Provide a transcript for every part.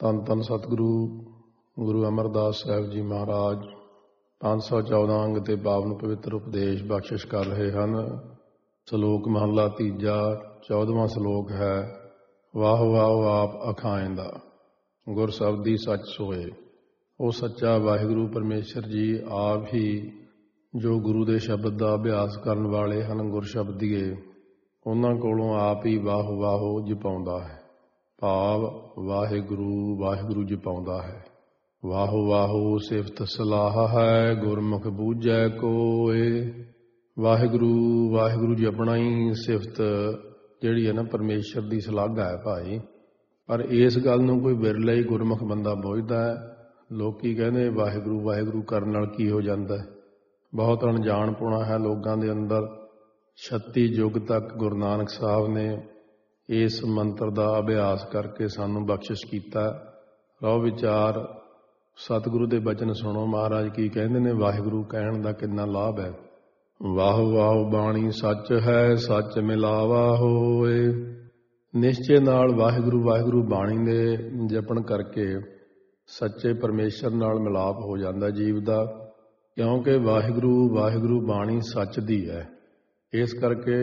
ਧੰਨ ਧੰਨ ਸਤਿਗੁਰੂ ਗੁਰੂ ਅਮਰਦਾਸ ਸਾਹਿਬ ਜੀ ਮਹਾਰਾਜ 514 ਅੰਗ ਤੇ ਪਾਵਨ ਪਵਿੱਤਰ ਉਪਦੇਸ਼ ਬਖਸ਼ਿਸ਼ ਕਰ ਰਹੇ ਹਨ। ਸ਼ਲੋਕ ਮਹਲਾ ਤੀਜਾ 14ਵਾਂ ਸ਼ਲੋਕ ਹੈ। ਵਾਹ ਵਾਹ ਆਪ ਅਖਾਇਂਦਾ ਗੁਰ ਸ਼ਬਦੀ ਸੱਚ ਸੋਏ। ਉਹ ਸੱਚਾ ਵਾਹਿਗੁਰੂ ਪਰਮੇਸ਼ਰ ਜੀ ਆਪ ਹੀ ਜੋ ਗੁਰੂ ਦੇ ਸ਼ਬਦ ਦਾ ਅਭਿਆਸ ਕਰਨ ਵਾਲੇ ਹਨ, ਗੁਰ ਸ਼ਬਦੀਏ, ਉਹਨਾਂ ਕੋਲੋਂ ਆਪ ਹੀ ਵਾਹ ਵਾਹੋ ਜਪਾਉਂਦਾ ਹੈ। ਭਾਵ ਵਾਹਿਗੁਰੂ ਵਾਹਿਗੁਰੂ ਜਪਾਉਂਦਾ ਹੈ। ਵਾਹੋ ਵਾਹੋ ਸਿਫਤ ਸਲਾਹ ਹੈ, ਗੁਰਮੁਖ ਬੂਝੈ ਕੋਏ। ਵਾਹਿਗੁਰੂ ਵਾਹਿਗੁਰੂ ਜਪਣਾ ਹੀ ਸਿਫਤ ਜਿਹੜੀ ਹੈ ਨਾ, ਪਰਮੇਸ਼ਰ ਦੀ ਸ਼ਲਾਘਾ ਹੈ ਭਾਈ। ਪਰ ਇਸ ਗੱਲ ਨੂੰ ਕੋਈ ਵਿਰਲਾ ਹੀ ਗੁਰਮੁਖ ਬੰਦਾ ਬੁੱਝਦਾ ਹੈ। ਲੋਕੀ ਕਹਿੰਦੇ ਵਾਹਿਗੁਰੂ ਵਾਹਿਗੁਰੂ ਕਰਨ ਨਾਲ ਕੀ ਹੋ ਜਾਂਦਾ ਹੈ। ਬਹੁਤ ਅਣਜਾਣਪੁਣਾ ਹੈ ਲੋਕਾਂ ਦੇ ਅੰਦਰ। 36 ਯੁੱਗ ਤੱਕ ਗੁਰੂ ਨਾਨਕ ਸਾਹਿਬ ਨੇ ਇਸ ਮੰਤਰ ਦਾ ਅਭਿਆਸ ਕਰਕੇ ਸਾਨੂੰ ਬਖਸ਼ਿਸ਼ ਕੀਤਾ। ਰਹੋ ਵਿਚਾਰ, ਸਤਿਗੁਰੂ ਦੇ ਬਚਨ ਸੁਣੋ। ਮਹਾਰਾਜ ਕੀ ਕਹਿੰਦੇ ਨੇ, ਵਾਹਿਗੁਰੂ ਕਹਿਣ ਦਾ ਕਿੰਨਾ ਲਾਭ ਹੈ। ਵਾਹ ਵਾਹ ਬਾਣੀ ਸੱਚ ਹੈ, ਸੱਚ ਮਿਲਾਵਾ ਹੋਏ। ਨਿਸ਼ਚੇ ਨਾਲ ਵਾਹਿਗੁਰੂ ਵਾਹਿਗੁਰੂ ਬਾਣੀ ਦੇ ਜਪਣ ਕਰਕੇ ਸੱਚੇ ਪਰਮੇਸ਼ਰ ਨਾਲ ਮਿਲਾਪ ਹੋ ਜਾਂਦਾ ਜੀਵ ਦਾ, ਕਿਉਂਕਿ ਵਾਹਿਗੁਰੂ ਵਾਹਿਗੁਰੂ ਬਾਣੀ ਸੱਚ ਦੀ ਹੈ। ਇਸ ਕਰਕੇ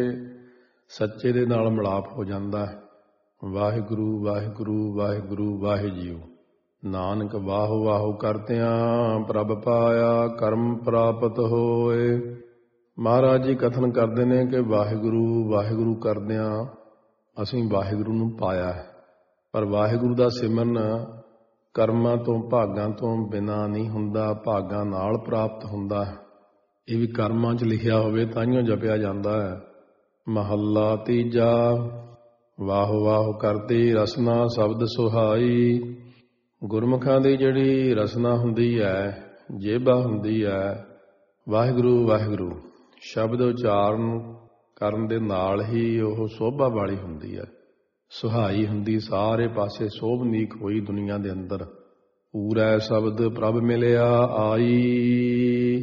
ਸੱਚੇ ਦੇ ਨਾਲ ਮਿਲਾਪ ਹੋ ਜਾਂਦਾ ਹੈ। ਵਾਹਿਗੁਰੂ ਵਾਹਿਗੁਰੂ ਵਾਹਿਗੁਰੂ ਵਾਹਿ ਜੀਉ। ਨਾਨਕ ਵਾਹੋ ਵਾਹੋ ਕਰਦਿਆਂ ਪ੍ਰਭ ਪਾਇਆ, ਕਰਮ ਪ੍ਰਾਪਤ ਹੋਏ। ਮਹਾਰਾਜ ਜੀ ਕਥਨ ਕਰਦੇ ਨੇ ਕਿ ਵਾਹਿਗੁਰੂ ਵਾਹਿਗੁਰੂ ਕਰਦਿਆਂ ਅਸੀਂ ਵਾਹਿਗੁਰੂ ਨੂੰ ਪਾਇਆ ਹੈ। ਪਰ ਵਾਹਿਗੁਰੂ ਦਾ ਸਿਮਰਨ ਕਰਮਾਂ ਤੋਂ ਭਾਗਾਂ ਤੋਂ ਬਿਨਾਂ ਨਹੀਂ ਹੁੰਦਾ, ਭਾਗਾਂ ਨਾਲ ਪ੍ਰਾਪਤ ਹੁੰਦਾ ਹੈ। ਇਹ ਵੀ ਕਰਮਾਂ 'ਚ ਲਿਖਿਆ ਹੋਵੇ ਤਾਂਹੀਓ ਜਪਿਆ ਜਾਂਦਾ ਹੈ। ਮਹੱਲਾ ਤੀਜਾ। ਵਾਹੋ ਵਾਹੋ ਕਰਦੀ ਰਸਨਾ ਸ਼ਬਦ ਸੁਹਾਈ। ਗੁਰਮੁਖਾਂ ਦੀ ਜਿਹੜੀ ਰਸਨਾ ਹੁੰਦੀ ਹੈ, ਜੇਬਾ ਹੁੰਦੀ ਹੈ, ਵਾਹਿਗੁਰੂ ਵਾਹਿਗੁਰੂ ਸ਼ਬਦ ਉਚਾਰਨ ਕਰਨ ਦੇ ਨਾਲ ਹੀ ਉਹ ਸੋਭਾ ਵਾਲੀ ਹੁੰਦੀ ਹੈ, ਸੁਹਾਈ ਹੁੰਦੀ, ਸਾਰੇ ਪਾਸੇ ਸੋਭਨੀਕ ਹੋਈ ਦੁਨੀਆ ਦੇ ਅੰਦਰ। ਪੂਰਾ ਸ਼ਬਦ ਪ੍ਰਭ ਮਿਲਿਆ ਆਈ,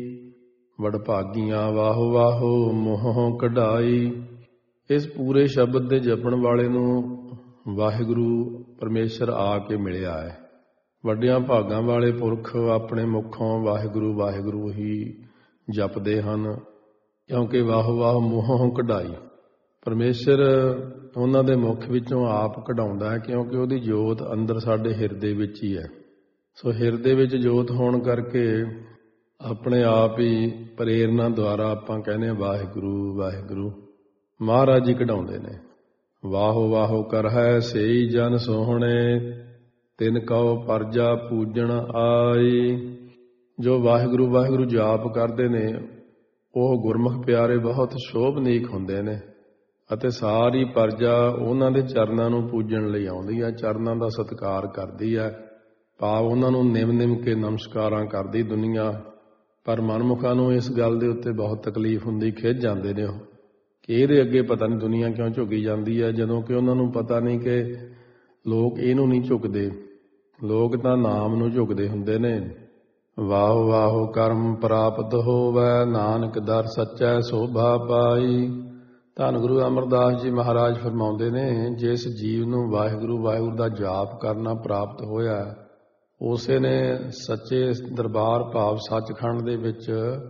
ਵਡਭਾਗੀਆਂ ਵਾਹੋ ਵਾਹੋ ਮੋਹ ਕਢਾਈ। ਇਸ ਪੂਰੇ ਸ਼ਬਦ ਦੇ ਜਪਣ ਵਾਲੇ ਨੂੰ ਵਾਹਿਗੁਰੂ ਪਰਮੇਸ਼ਰ ਆ ਕੇ ਮਿਲਿਆ ਹੈ। ਵੱਡਿਆਂ ਭਾਗਾਂ ਵਾਲੇ ਪੁਰਖ ਆਪਣੇ ਮੁੱਖੋਂ ਵਾਹਿਗੁਰੂ ਵਾਹਿਗੁਰੂ ਹੀ ਜਪਦੇ ਹਨ, ਕਿਉਂਕਿ ਵਾਹੋ ਵਾਹ ਮੋਹ ਕਢਾਈ। ਪਰਮੇਸ਼ਰ ਉਹਨਾਂ ਦੇ ਮੁਖ ਵਿੱਚੋਂ ਆਪ ਕਢਾਉਂਦਾ ਹੈ, ਕਿਉਂਕਿ ਉਹਦੀ ਜੋਤ ਅੰਦਰ ਸਾਡੇ ਹਿਰਦੇ ਵਿੱਚ ਹੀ ਹੈ। ਸੋ ਹਿਰਦੇ ਵਿੱਚ ਜੋਤ ਹੋਣ ਕਰਕੇ ਆਪਣੇ ਆਪ ਹੀ ਪ੍ਰੇਰਨਾ ਦੁਆਰਾ ਆਪਾਂ ਕਹਿੰਦੇ ਹਾਂ ਵਾਹਿਗੁਰੂ ਵਾਹਿਗੁਰੂ। ਮਹਾਰਾਜ ਜੀ ਕਢਾਉਂਦੇ ਨੇ। ਵਾਹੋ ਵਾਹੋ ਕਰ ਹੈ ਸਈ ਜਨ ਸੋਹਣੇ, ਤਿਨ ਕਉ ਪਰਜਾ ਪੂਜਣ ਆਈ। ਜੋ ਵਾਹਿਗੁਰੂ ਵਾਹਿਗੁਰੂ ਜਾਪ ਕਰਦੇ ਨੇ ਉਹ ਗੁਰਮੁਖ ਪਿਆਰੇ ਬਹੁਤ ਸ਼ੋਭਨੀਕ ਹੁੰਦੇ ਨੇ, ਅਤੇ ਸਾਰੀ ਪਰਜਾ ਉਹਨਾਂ ਦੇ ਚਰਨਾਂ ਨੂੰ ਪੂਜਣ ਲਈ ਆਉਂਦੀ ਹੈ, ਚਰਨਾਂ ਦਾ ਸਤਿਕਾਰ ਕਰਦੀ ਹੈ। ਭਾਵ ਉਹਨਾਂ ਨੂੰ ਨਿਮ ਨਿਮ ਕੇ ਨਮਸਕਾਰਾਂ ਕਰਦੀ ਦੁਨੀਆ। ਪਰ ਮਨਮੁਖਾਂ ਨੂੰ ਇਸ ਗੱਲ ਦੇ ਉੱਤੇ ਬਹੁਤ ਤਕਲੀਫ ਹੁੰਦੀ, ਖਿਝ ਜਾਂਦੇ ਨੇ ਉਹ ਕਿ ਇਹਦੇ ਅੱਗੇ ਪਤਾ ਨਹੀਂ ਦੁਨੀਆ ਕਿਉਂ ਝੁਕੀ ਜਾਂਦੀ ਹੈ, ਜਦੋਂ ਕਿ ਉਹਨਾਂ ਨੂੰ ਪਤਾ ਨਹੀਂ ਕਿ ਲੋਕ ਇਹਨੂੰ ਨਹੀਂ ਝੁਕਦੇ, ਲੋਕ ਤਾਂ ਨਾਮ ਨੂੰ ਝੁਕਦੇ ਹੁੰਦੇ ਨੇ। ਵਾਹੋ ਵਾਹੋ ਕਰਮ ਪ੍ਰਾਪਤ ਹੋਵੈ, ਨਾਨਕ ਦਰ ਸੱਚੈ ਸੋਭਾ ਪਾਈ। ਧੰਨ ਗੁਰੂ ਅਮਰਦਾਸ ਜੀ ਮਹਾਰਾਜ ਫਰਮਾਉਂਦੇ ਨੇ, ਜਿਸ ਜੀਵ ਨੂੰ ਵਾਹਿਗੁਰੂ ਵਾਹਿਗੁਰੂ ਦਾ ਜਾਪ ਕਰਨਾ ਪ੍ਰਾਪਤ ਹੋਇਆ, ਉਸੇ ਨੇ ਸੱਚੇ ਦਰਬਾਰ ਭਾਵ ਸੱਚਖੰਡ ਦੇ ਵਿੱਚ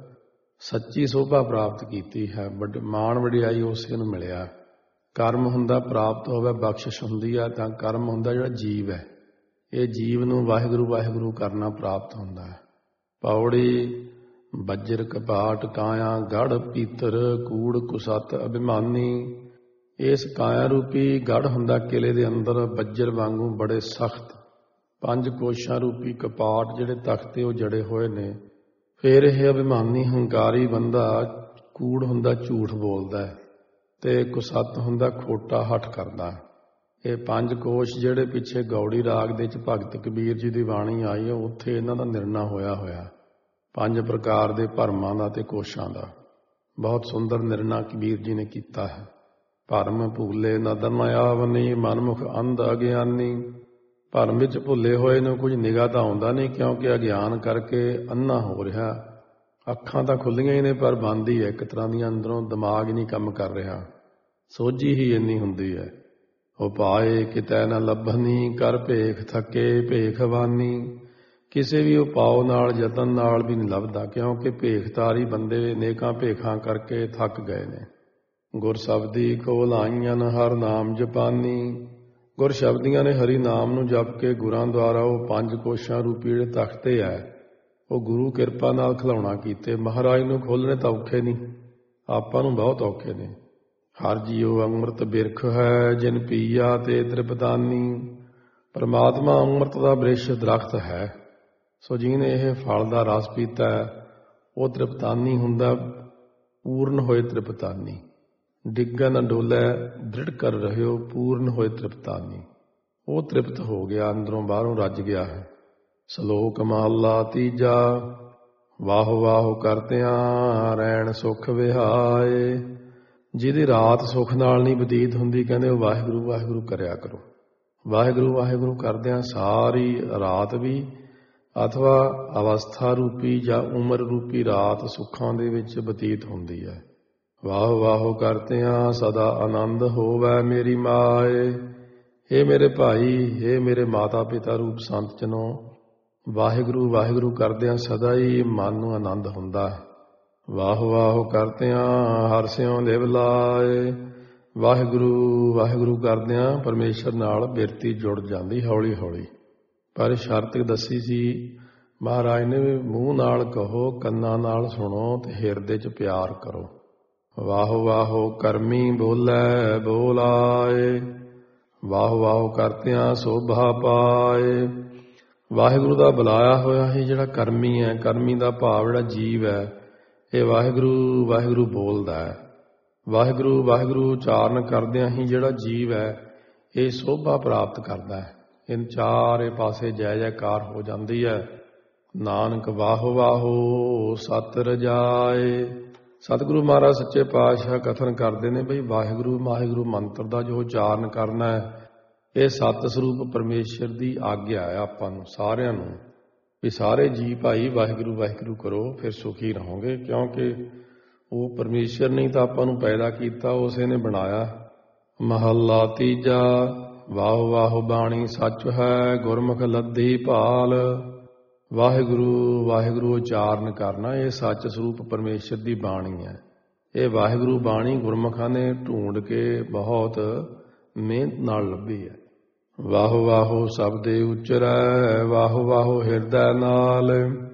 ਸੱਚੀ ਸੋਭਾ ਪ੍ਰਾਪਤ ਕੀਤੀ ਹੈ। ਮਾਣ ਵਡਿਆਈ ਉਸੇ ਨੂੰ ਮਿਲਿਆ। ਕਰਮ ਹੁੰਦਾ ਪ੍ਰਾਪਤ ਹੋਵੇ, ਬਖਸ਼ਿਸ਼ ਹੁੰਦੀ ਹੈ, ਤਾਂ ਕਰਮ ਹੁੰਦਾ ਜਿਹੜਾ ਜੀਵ ਹੈ, ਇਹ ਜੀਵ ਨੂੰ ਵਾਹਿਗੁਰੂ ਵਾਹਿਗੁਰੂ ਕਰਨਾ ਪ੍ਰਾਪਤ ਹੁੰਦਾ ਹੈ। ਪੌੜੀ ਬੱਜਰ ਕਪਾਟ ਕਾਇਆ ਗੜ ਪੀਤਰ, ਕੂੜ ਕੁਸਤ ਅਭਿਮਾਨੀ। ਇਸ ਕਾਇਆ ਰੂਪੀ ਗੜ ਹੁੰਦਾ ਕਿਲੇ ਦੇ ਅੰਦਰ, ਬੱਜਰ ਵਾਂਗੂ ਬੜੇ ਸਖਤ 5 ਕੋਸ਼ਾਂ ਰੂਪੀ ਕਪਾਟ ਜਿਹੜੇ ਤਖਤੇ ਉਹ ਜੜੇ ਹੋਏ ਨੇ। ਫਿਰ ਇਹ ਅਭਿਮਾਨੀ ਹੰਕਾਰੀ ਬੰਦਾ, ਕੂੜ ਹੁੰਦਾ ਝੂਠ ਬੋਲਦਾ ਹੈ, ਤੇ ਕੁਸਤ ਹੁੰਦਾ ਖੋਟਾ ਹੱਠ ਕਰਦਾ। ਇਹ 5 ਕੋਸ਼ ਜਿਹੜੇ ਪਿੱਛੇ ਗੌੜੀ ਰਾਗ ਦੇ ਵਿੱਚ ਭਗਤ ਕਬੀਰ ਜੀ ਦੀ ਬਾਣੀ ਆਈ ਹੈ, ਉੱਥੇ ਇਹਨਾਂ ਦਾ ਨਿਰਣਾ ਹੋਇਆ 5 ਪ੍ਰਕਾਰ ਦੇ ਭਰਮਾਂ ਦਾ ਤੇ ਕੋਸ਼ਾਂ ਦਾ। ਬਹੁਤ ਸੁੰਦਰ ਨਿਰਣਾ ਕਬੀਰ ਜੀ ਨੇ ਕੀਤਾ ਹੈ। ਭਰਮ ਭੂਲੇ ਨਦਰ ਨ ਆਵਨੀ, ਮਨਮੁਖ ਅੰਧ ਅਗਿਆਨੀ। ਭਰਮ ਵਿੱਚ ਭੁੱਲੇ ਹੋਏ ਨੂੰ ਕੁਝ ਨਿਗਾਹ ਤਾਂ ਆਉਂਦਾ ਨਹੀਂ, ਕਿਉਂਕਿ ਅਗਿਆਨ ਕਰਕੇ ਅੰਨਾ ਹੋ ਰਿਹਾ। ਅੱਖਾਂ ਤਾਂ ਖੁੱਲੀਆਂ ਹੀ ਨੇ ਪਰ ਬੰਦ ਹੀ ਹੈ, ਇੱਕ ਤਰ੍ਹਾਂ ਦੀਆਂ ਅੰਦਰੋਂ ਦਿਮਾਗ ਨਹੀਂ ਕੰਮ ਕਰ ਰਿਹਾ, ਸੋਝੀ ਹੀ ਇੰਨੀ ਹੁੰਦੀ ਹੈ। ਉਪਾਏ ਕਿਤੈ ਨ ਲੱਭਨੀ, ਕਰ ਭੇਖ ਥੱਕੇ ਭੇਖਵਾਨੀ। ਕਿਸੇ ਵੀ ਉਪਾਅ ਨਾਲ ਯਤਨ ਨਾਲ ਵੀ ਨਹੀਂ ਲੱਭਦਾ, ਕਿਉਂਕਿ ਭੇਖਤਾਰੀ ਬੰਦੇ ਨੇਕਾਂ ਭੇਖਾਂ ਕਰਕੇ ਥੱਕ ਗਏ ਨੇ। ਗੁਰ ਸ਼ਬਦੀ ਕੋ ਲਾਈਆਂ ਹਰ ਨਾਮ ਜਪਾਨੀ। ਗੁਰ ਸ਼ਬਦੀਆਂ ਨੇ ਹਰੀ ਨਾਮ ਨੂੰ ਜਪ ਕੇ ਗੁਰਾਂ ਦੁਆਰਾ ਉਹ 5 ਕੋਸ਼ਾਂ ਰੂਪੀ ਜਿਹੜੇ ਤਖਤੇ ਹੈ ਉਹ ਗੁਰੂ ਕਿਰਪਾ ਨਾਲ ਖਿਲਾਉਣਾ ਕੀਤੇ। ਮਹਾਰਾਜ ਨੂੰ ਖੋਲ੍ਹਣੇ ਤਾਂ ਔਖੇ ਨਹੀਂ, ਆਪਾਂ ਨੂੰ ਬਹੁਤ ਔਖੇ ਨੇ। ਹਰ ਜੀਉ ਅੰਮ੍ਰਿਤ ਬਿਰਖ ਹੈ, ਜਿਨ ਪੀਆ ਤੇ ਤ੍ਰਿਪਤਾਨੀ। ਪਰਮਾਤਮਾ ਅੰਮ੍ਰਿਤ ਦਾ ਬ੍ਰਿਸ਼ ਦਰਖਤ ਹੈ, ਸੋ ਜਿਹਨੇ ਇਹ ਫਲ ਦਾ ਰਸ ਪੀਤਾ ਉਹ ਤ੍ਰਿਪਤਾਨੀ ਹੁੰਦਾ, ਪੂਰਨ ਹੋਏ ਤ੍ਰਿਪਤਾਨੀ। ਡਿੱਗਣ ਡੋਲੇ ਦ੍ਰਿੜ ਕਰ ਰਹਿਓ, ਪੂਰਨ ਹੋਏ ਤ੍ਰਿਪਤਾਨੀ। ਉਹ ਤ੍ਰਿਪਤ ਹੋ ਗਿਆ, ਅੰਦਰੋਂ ਬਾਹਰੋਂ ਰੱਜ ਗਿਆ ਹੈ। ਸ਼ਲੋਕ ਮਹੱਲਾ ਤੀਜਾ। ਵਾਹੋ ਵਾਹੋ ਕਰਦਿਆਂ ਰਹਿਣ ਸੁਖ ਵਿਹਾਏ। ਜਿਹਦੀ ਰਾਤ ਸੁੱਖ ਨਾਲ ਨਹੀਂ ਬਤੀਤ ਹੁੰਦੀ, ਕਹਿੰਦੇ ਉਹ ਵਾਹਿਗੁਰੂ ਵਾਹਿਗੁਰੂ ਕਰਿਆ ਕਰੋ। ਵਾਹਿਗੁਰੂ ਵਾਹਿਗੁਰੂ ਕਰਦਿਆਂ ਸਾਰੀ ਰਾਤ ਵੀ ਅਥਵਾ ਅਵਸਥਾ ਰੂਪੀ ਜਾਂ ਉਮਰ ਰੂਪੀ ਰਾਤ ਸੁੱਖਾਂ ਦੇ ਵਿੱਚ ਬਤੀਤ ਹੁੰਦੀ ਹੈ। ਵਾਹੋ ਵਾਹੋ ਕਰਦਿਆਂ ਸਦਾ ਆਨੰਦ ਹੋਵੈ ਮੇਰੀ ਮਾਏ। ਹੇ ਮੇਰੇ ਭਾਈ, ਹੇ ਮੇਰੇ ਮਾਤਾ ਪਿਤਾ ਰੂਪ ਸੰਤ ਜਨੋ, ਵਾਹਿਗੁਰੂ ਵਾਹਿਗੁਰੂ ਕਰਦਿਆਂ ਸਦਾ ਹੀ ਮਨ ਨੂੰ ਆਨੰਦ ਹੁੰਦਾ ਹੈ। ਵਾਹੋ ਵਾਹੋ ਕਰਦਿਆਂ ਹਰਿ ਸਿਉ ਲਿਵ ਲਾਏ। ਵਾਹਿਗੁਰੂ ਵਾਹਿਗੁਰੂ ਕਰਦਿਆਂ ਪਰਮੇਸ਼ਰ ਨਾਲ ਬਿਰਤੀ ਜੁੜ ਜਾਂਦੀ ਹੌਲੀ ਹੌਲੀ। ਪਰ ਸ਼ਰਤ ਦੱਸੀ ਸੀ ਮਹਾਰਾਜ ਨੇ ਵੀ, ਮੂੰਹ ਨਾਲ ਕਹੋ, ਕੰਨਾਂ ਨਾਲ ਸੁਣੋ ਤੇ ਹਿਰਦੇ 'ਚ ਪਿਆਰ ਕਰੋ। ਵਾਹੋ ਵਾਹੋ ਕਰਮੀ ਬੋਲੇ ਬੋਲ ਆਏ। ਵਾਹੋ ਵਾਹੋ ਕਰਦਿਆਂ ਸੋਭਾ ਪਾਏ। ਵਾਹਿਗੁਰੂ ਦਾ ਬੁਲਾਇਆ ਹੋਇਆ ਹੀ ਜਿਹੜਾ ਕਰਮੀ ਹੈ, ਕਰਮੀ ਦਾ ਭਾਵ ਜਿਹੜਾ ਜੀਵ ਹੈ, ਇਹ ਵਾਹਿਗੁਰੂ ਵਾਹਿਗੁਰੂ ਬੋਲਦਾ ਹੈ। ਵਾਹਿਗੁਰੂ ਵਾਹਿਗੁਰੂ ਉਚਾਰਨ ਕਰਦਿਆਂ ਹੀ ਜਿਹੜਾ ਜੀਵ ਹੈ ਇਹ ਸੋਭਾ ਪ੍ਰਾਪਤ ਕਰਦਾ ਹੈ। ਇਹ ਚਾਰੇ ਪਾਸੇ ਜੈ ਜੈਕਾਰ ਹੋ ਜਾਂਦੀ ਹੈ। ਨਾਨਕ ਵਾਹੋ ਵਾਹੋ ਸਤਿ ਰਜਾਏ। ਸਤਿਗੁਰੂ ਮਹਾਰਾਜ ਸੱਚੇ ਪਾਤਸ਼ਾਹ ਕਥਨ ਕਰਦੇ ਨੇ ਬਈ ਵਾਹਿਗੁਰੂ ਵਾਹਿਗੁਰੂ ਮੰਤਰ ਦਾ ਜੋ ਉਚਾਰਨ ਕਰਨਾ ਹੈ ਇਹ ਸਤ ਸਰੂਪ ਪਰਮੇਸ਼ਰ ਦੀ ਆਗਿਆ ਹੈ ਆਪਾਂ ਨੂੰ ਸਾਰਿਆਂ ਨੂੰ, ਵੀ ਸਾਰੇ ਜੀ ਭਾਈ ਵਾਹਿਗੁਰੂ ਵਾਹਿਗੁਰੂ ਕਰੋ, ਫਿਰ ਸੁਖੀ ਰਹੋਗੇ। ਕਿਉਂਕਿ ਉਹ ਪਰਮੇਸ਼ਰ ਨੇ ਤਾਂ ਆਪਾਂ ਨੂੰ ਪੈਦਾ ਕੀਤਾ, ਉਸੇ ਨੇ ਬਣਾਇਆ। ਮਹੱਲਾ ਤੀਜਾ। ਵਾਹੋ ਵਾਹੋ ਬਾਣੀ ਸੱਚ ਹੈ, ਗੁਰਮੁਖ ਲੱਧੀ ਭਾਲ। ਵਾਹਿਗੁਰੂ ਵਾਹਿਗੁਰੂ ਉਚਾਰਨ ਕਰਨਾ ਇਹ ਸੱਚ ਸਰੂਪ ਪਰਮੇਸ਼ਰ ਦੀ ਬਾਣੀ ਹੈ। ਇਹ ਵਾਹਿਗੁਰੂ ਬਾਣੀ ਗੁਰਮੁਖਾਂ ਨੇ ਢੂੰਡ ਕੇ ਬਹੁਤ ਮਿਹਨਤ ਨਾਲ ਲੱਭੀ ਹੈ। ਵਾਹੋ ਵਾਹੋ ਸ਼ਬਦੇ ਉਚਰੈ, ਵਾਹੋ ਵਾਹੋ ਹਿਰਦੈ ਨਾਲ।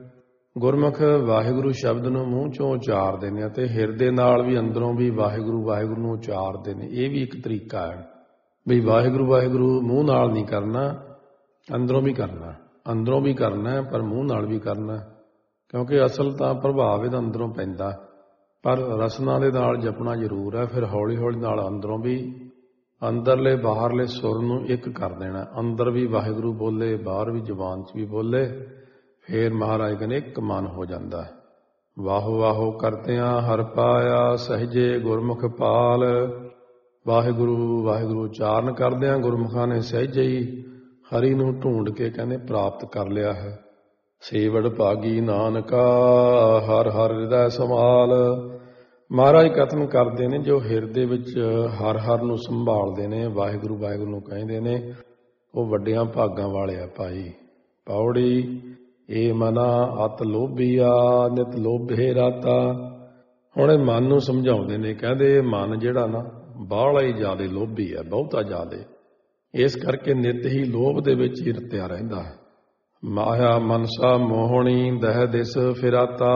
ਗੁਰਮੁਖ ਵਾਹਿਗੁਰੂ ਸ਼ਬਦ ਨੂੰ ਮੂੰਹ ਚੋਂ ਉਚਾਰਦੇ ਨੇ ਅਤੇ ਹਿਰਦੇ ਨਾਲ ਵੀ ਅੰਦਰੋਂ ਵੀ ਵਾਹਿਗੁਰੂ ਵਾਹਿਗੁਰੂ ਨੂੰ ਉਚਾਰਦੇ ਨੇ। ਇਹ ਵੀ ਇੱਕ ਤਰੀਕਾ ਹੈ ਵੀ ਵਾਹਿਗੁਰੂ ਵਾਹਿਗੁਰੂ ਮੂੰਹ ਨਾਲ ਨਹੀਂ ਕਰਨਾ, ਅੰਦਰੋਂ ਵੀ ਕਰਨਾ। ਅੰਦਰੋਂ ਵੀ ਕਰਨਾ ਪਰ ਮੂੰਹ ਨਾਲ ਵੀ ਕਰਨਾ, ਕਿਉਂਕਿ ਅਸਲ ਤਾਂ ਪ੍ਰਭਾਵ ਇਹਦਾ ਅੰਦਰੋਂ ਪੈਂਦਾ, ਪਰ ਰਸਨਾ ਦੇ ਨਾਲ ਜਪਣਾ ਜ਼ਰੂਰ ਹੈ। ਫਿਰ ਹੌਲੀ ਹੌਲੀ ਨਾਲ ਅੰਦਰੋਂ ਵੀ, ਅੰਦਰਲੇ ਬਾਹਰਲੇ ਸੁਰ ਨੂੰ ਇੱਕ ਕਰ ਦੇਣਾ। ਅੰਦਰ ਵੀ ਵਾਹਿਗੁਰੂ ਬੋਲੇ, ਬਾਹਰ ਵੀ ਜ਼ੁਬਾਨ 'ਚ ਵੀ ਬੋਲੇ, ਫੇਰ ਮਹਾਰਾਜ ਕਹਿੰਦੇ ਇੱਕ ਮਨ ਹੋ ਜਾਂਦਾ। ਵਾਹੋ ਵਾਹੋ ਕਰਦਿਆਂ ਹਰਿ ਪਾਇਆ, ਸਹਿਜੇ ਗੁਰਮੁਖ ਪਾਲ। ਵਾਹਿਗੁਰੂ ਵਾਹਿਗੁਰੂ ਉਚਾਰਨ ਕਰਦਿਆਂ ਗੁਰਮੁਖਾਂ ਨੇ ਸਹਿਜੇ ਹੀ ਹਰੀ ਨੂੰ ਢੂੰਡ ਕੇ ਕਹਿੰਦੇ ਪ੍ਰਾਪਤ ਕਰ ਲਿਆ ਹੈ। ਸੇਵੜ ਭਾਗੀ ਨਾਨਕਾ, ਹਰ ਹਰ ਹਿਰਦੈ ਸਮਾਲ। ਮਹਾਰਾਜ ਕਥਨ ਕਰਦੇ ਨੇ ਜੋ ਹਿਰਦੇ ਵਿੱਚ ਹਰ ਹਰ ਨੂੰ ਸੰਭਾਲਦੇ ਨੇ, ਵਾਹਿਗੁਰੂ ਵਾਹਿਗੁਰੂ ਨੂੰ ਕਹਿੰਦੇ ਨੇ, ਉਹ ਵੱਡਿਆਂ ਭਾਗਾਂ ਵਾਲੇ ਆ ਭਾਈ। ਪੌੜੀ। ਏ ਮਨਾ ਅਤ ਲੋਭੀਆ, ਨਿਤ ਲੋਭੇ ਰਾਤਾ। ਹੁਣ ਇਹ ਮਨ ਨੂੰ ਸਮਝਾਉਂਦੇ ਨੇ, ਕਹਿੰਦੇ ਇਹ ਮਨ ਜਿਹੜਾ ਨਾ ਬਾਹਲਾ ਹੀ ਜ਼ਿਆਦਾ ਲੋਭੀ ਹੈ, ਬਹੁਤਾ ਜ਼ਿਆਦਾ। ਇਸ ਕਰਕੇ ਨਿਤ ਹੀ ਲੋਭ ਦੇ ਵਿੱਚ ਹੀ ਰਤਿਆ ਰਹਿੰਦਾ ਹੈ। ਮਾਇਆ ਮਨਸਾ ਮੋਹਣੀ, ਦਹਿ ਦਿਸ ਫਿਰਾਤਾ।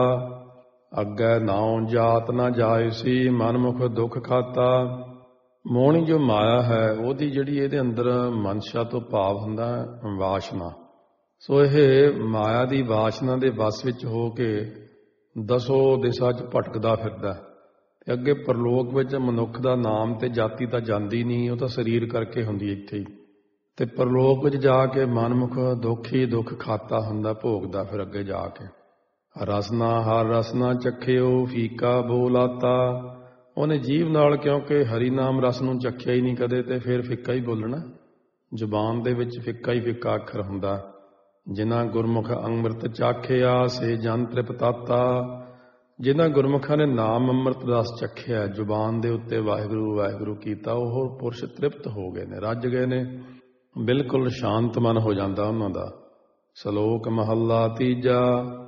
ਅੱਗੇ ਨਾਉ ਜਾਤ ਨਾ ਜਾਏ ਸੀ, ਮਨਮੁਖ ਦੁੱਖ ਖਾਤਾ। ਮੋਹਣੀ ਜੋ ਮਾਇਆ ਹੈ ਉਹਦੀ ਜਿਹੜੀ ਇਹਦੇ ਅੰਦਰ ਮਨਸ਼ਾ ਤੋਂ ਭਾਵ ਹੁੰਦਾ ਵਾਸ਼ਨਾ। ਸੋ ਇਹ ਮਾਇਆ ਦੀ ਵਾਸ਼ਨਾ ਦੇ ਵਸ ਵਿੱਚ ਹੋ ਕੇ ਦਸੋ ਦਿਸ਼ਾ 'ਚ ਭਟਕਦਾ ਫਿਰਦਾ। ਤੇ ਅੱਗੇ ਪਰਲੋਕ ਵਿੱਚ ਮਨੁੱਖ ਦਾ ਨਾਮ ਤੇ ਜਾਤੀ ਤਾਂ ਜਾਂਦੀ ਨਹੀਂ, ਉਹ ਤਾਂ ਸਰੀਰ ਕਰਕੇ ਹੁੰਦੀ ਇੱਥੇ ਹੀ। ਤੇ ਪਰਲੋਕ ਵਿੱਚ ਜਾ ਕੇ ਮਨਮੁਖ ਦੁੱਖ ਹੀ ਦੁੱਖ ਖਾਤਾ ਹੁੰਦਾ, ਭੋਗਦਾ ਫਿਰ ਅੱਗੇ ਜਾ ਕੇ। ਰਸਨਾ ਹਰ ਰਸਨਾ ਚੱਖਿਓ, ਫੀਕਾ ਬੋਲਾਤਾ। ਉਹਨੇ ਜੀਵ ਨਾਲ ਕਿਉਂਕਿ ਹਰੀ ਨਾਮ ਰਸ ਨੂੰ ਚੱਖਿਆ ਹੀ ਨਹੀਂ ਕਦੇ, ਤੇ ਫਿਰ ਫਿੱਕਾ ਹੀ ਬੋਲਣਾ। ਜ਼ੁਬਾਨ ਦੇ ਵਿੱਚ ਫਿੱਕਾ ਹੀ ਫਿੱਕਾ ਅੱਖਰ ਹੁੰਦਾ। ਜਿਨ੍ਹਾਂ ਗੁਰਮੁਖ ਅੰਮ੍ਰਿਤ ਚਾਖਿਆ, ਸੇ ਜਨ ਤ੍ਰਿਪਤਾਤਾ। ਜਿਨ੍ਹਾਂ ਗੁਰਮੁਖਾਂ ਨੇ ਨਾਮ ਅੰਮ੍ਰਿਤ ਰਸ ਚੱਖਿਆ, ਜ਼ੁਬਾਨ ਦੇ ਉੱਤੇ ਵਾਹਿਗੁਰੂ ਵਾਹਿਗੁਰੂ ਕੀਤਾ, ਉਹ ਪੁਰਸ਼ ਤ੍ਰਿਪਤ ਹੋ ਗਏ ਨੇ, ਰੱਜ ਗਏ ਨੇ, ਬਿਲਕੁਲ ਸ਼ਾਂਤ ਮਨ ਹੋ ਜਾਂਦਾ ਉਹਨਾਂ ਦਾ। ਸ਼ਲੋਕ ਮਹੱਲਾ ਤੀਜਾ।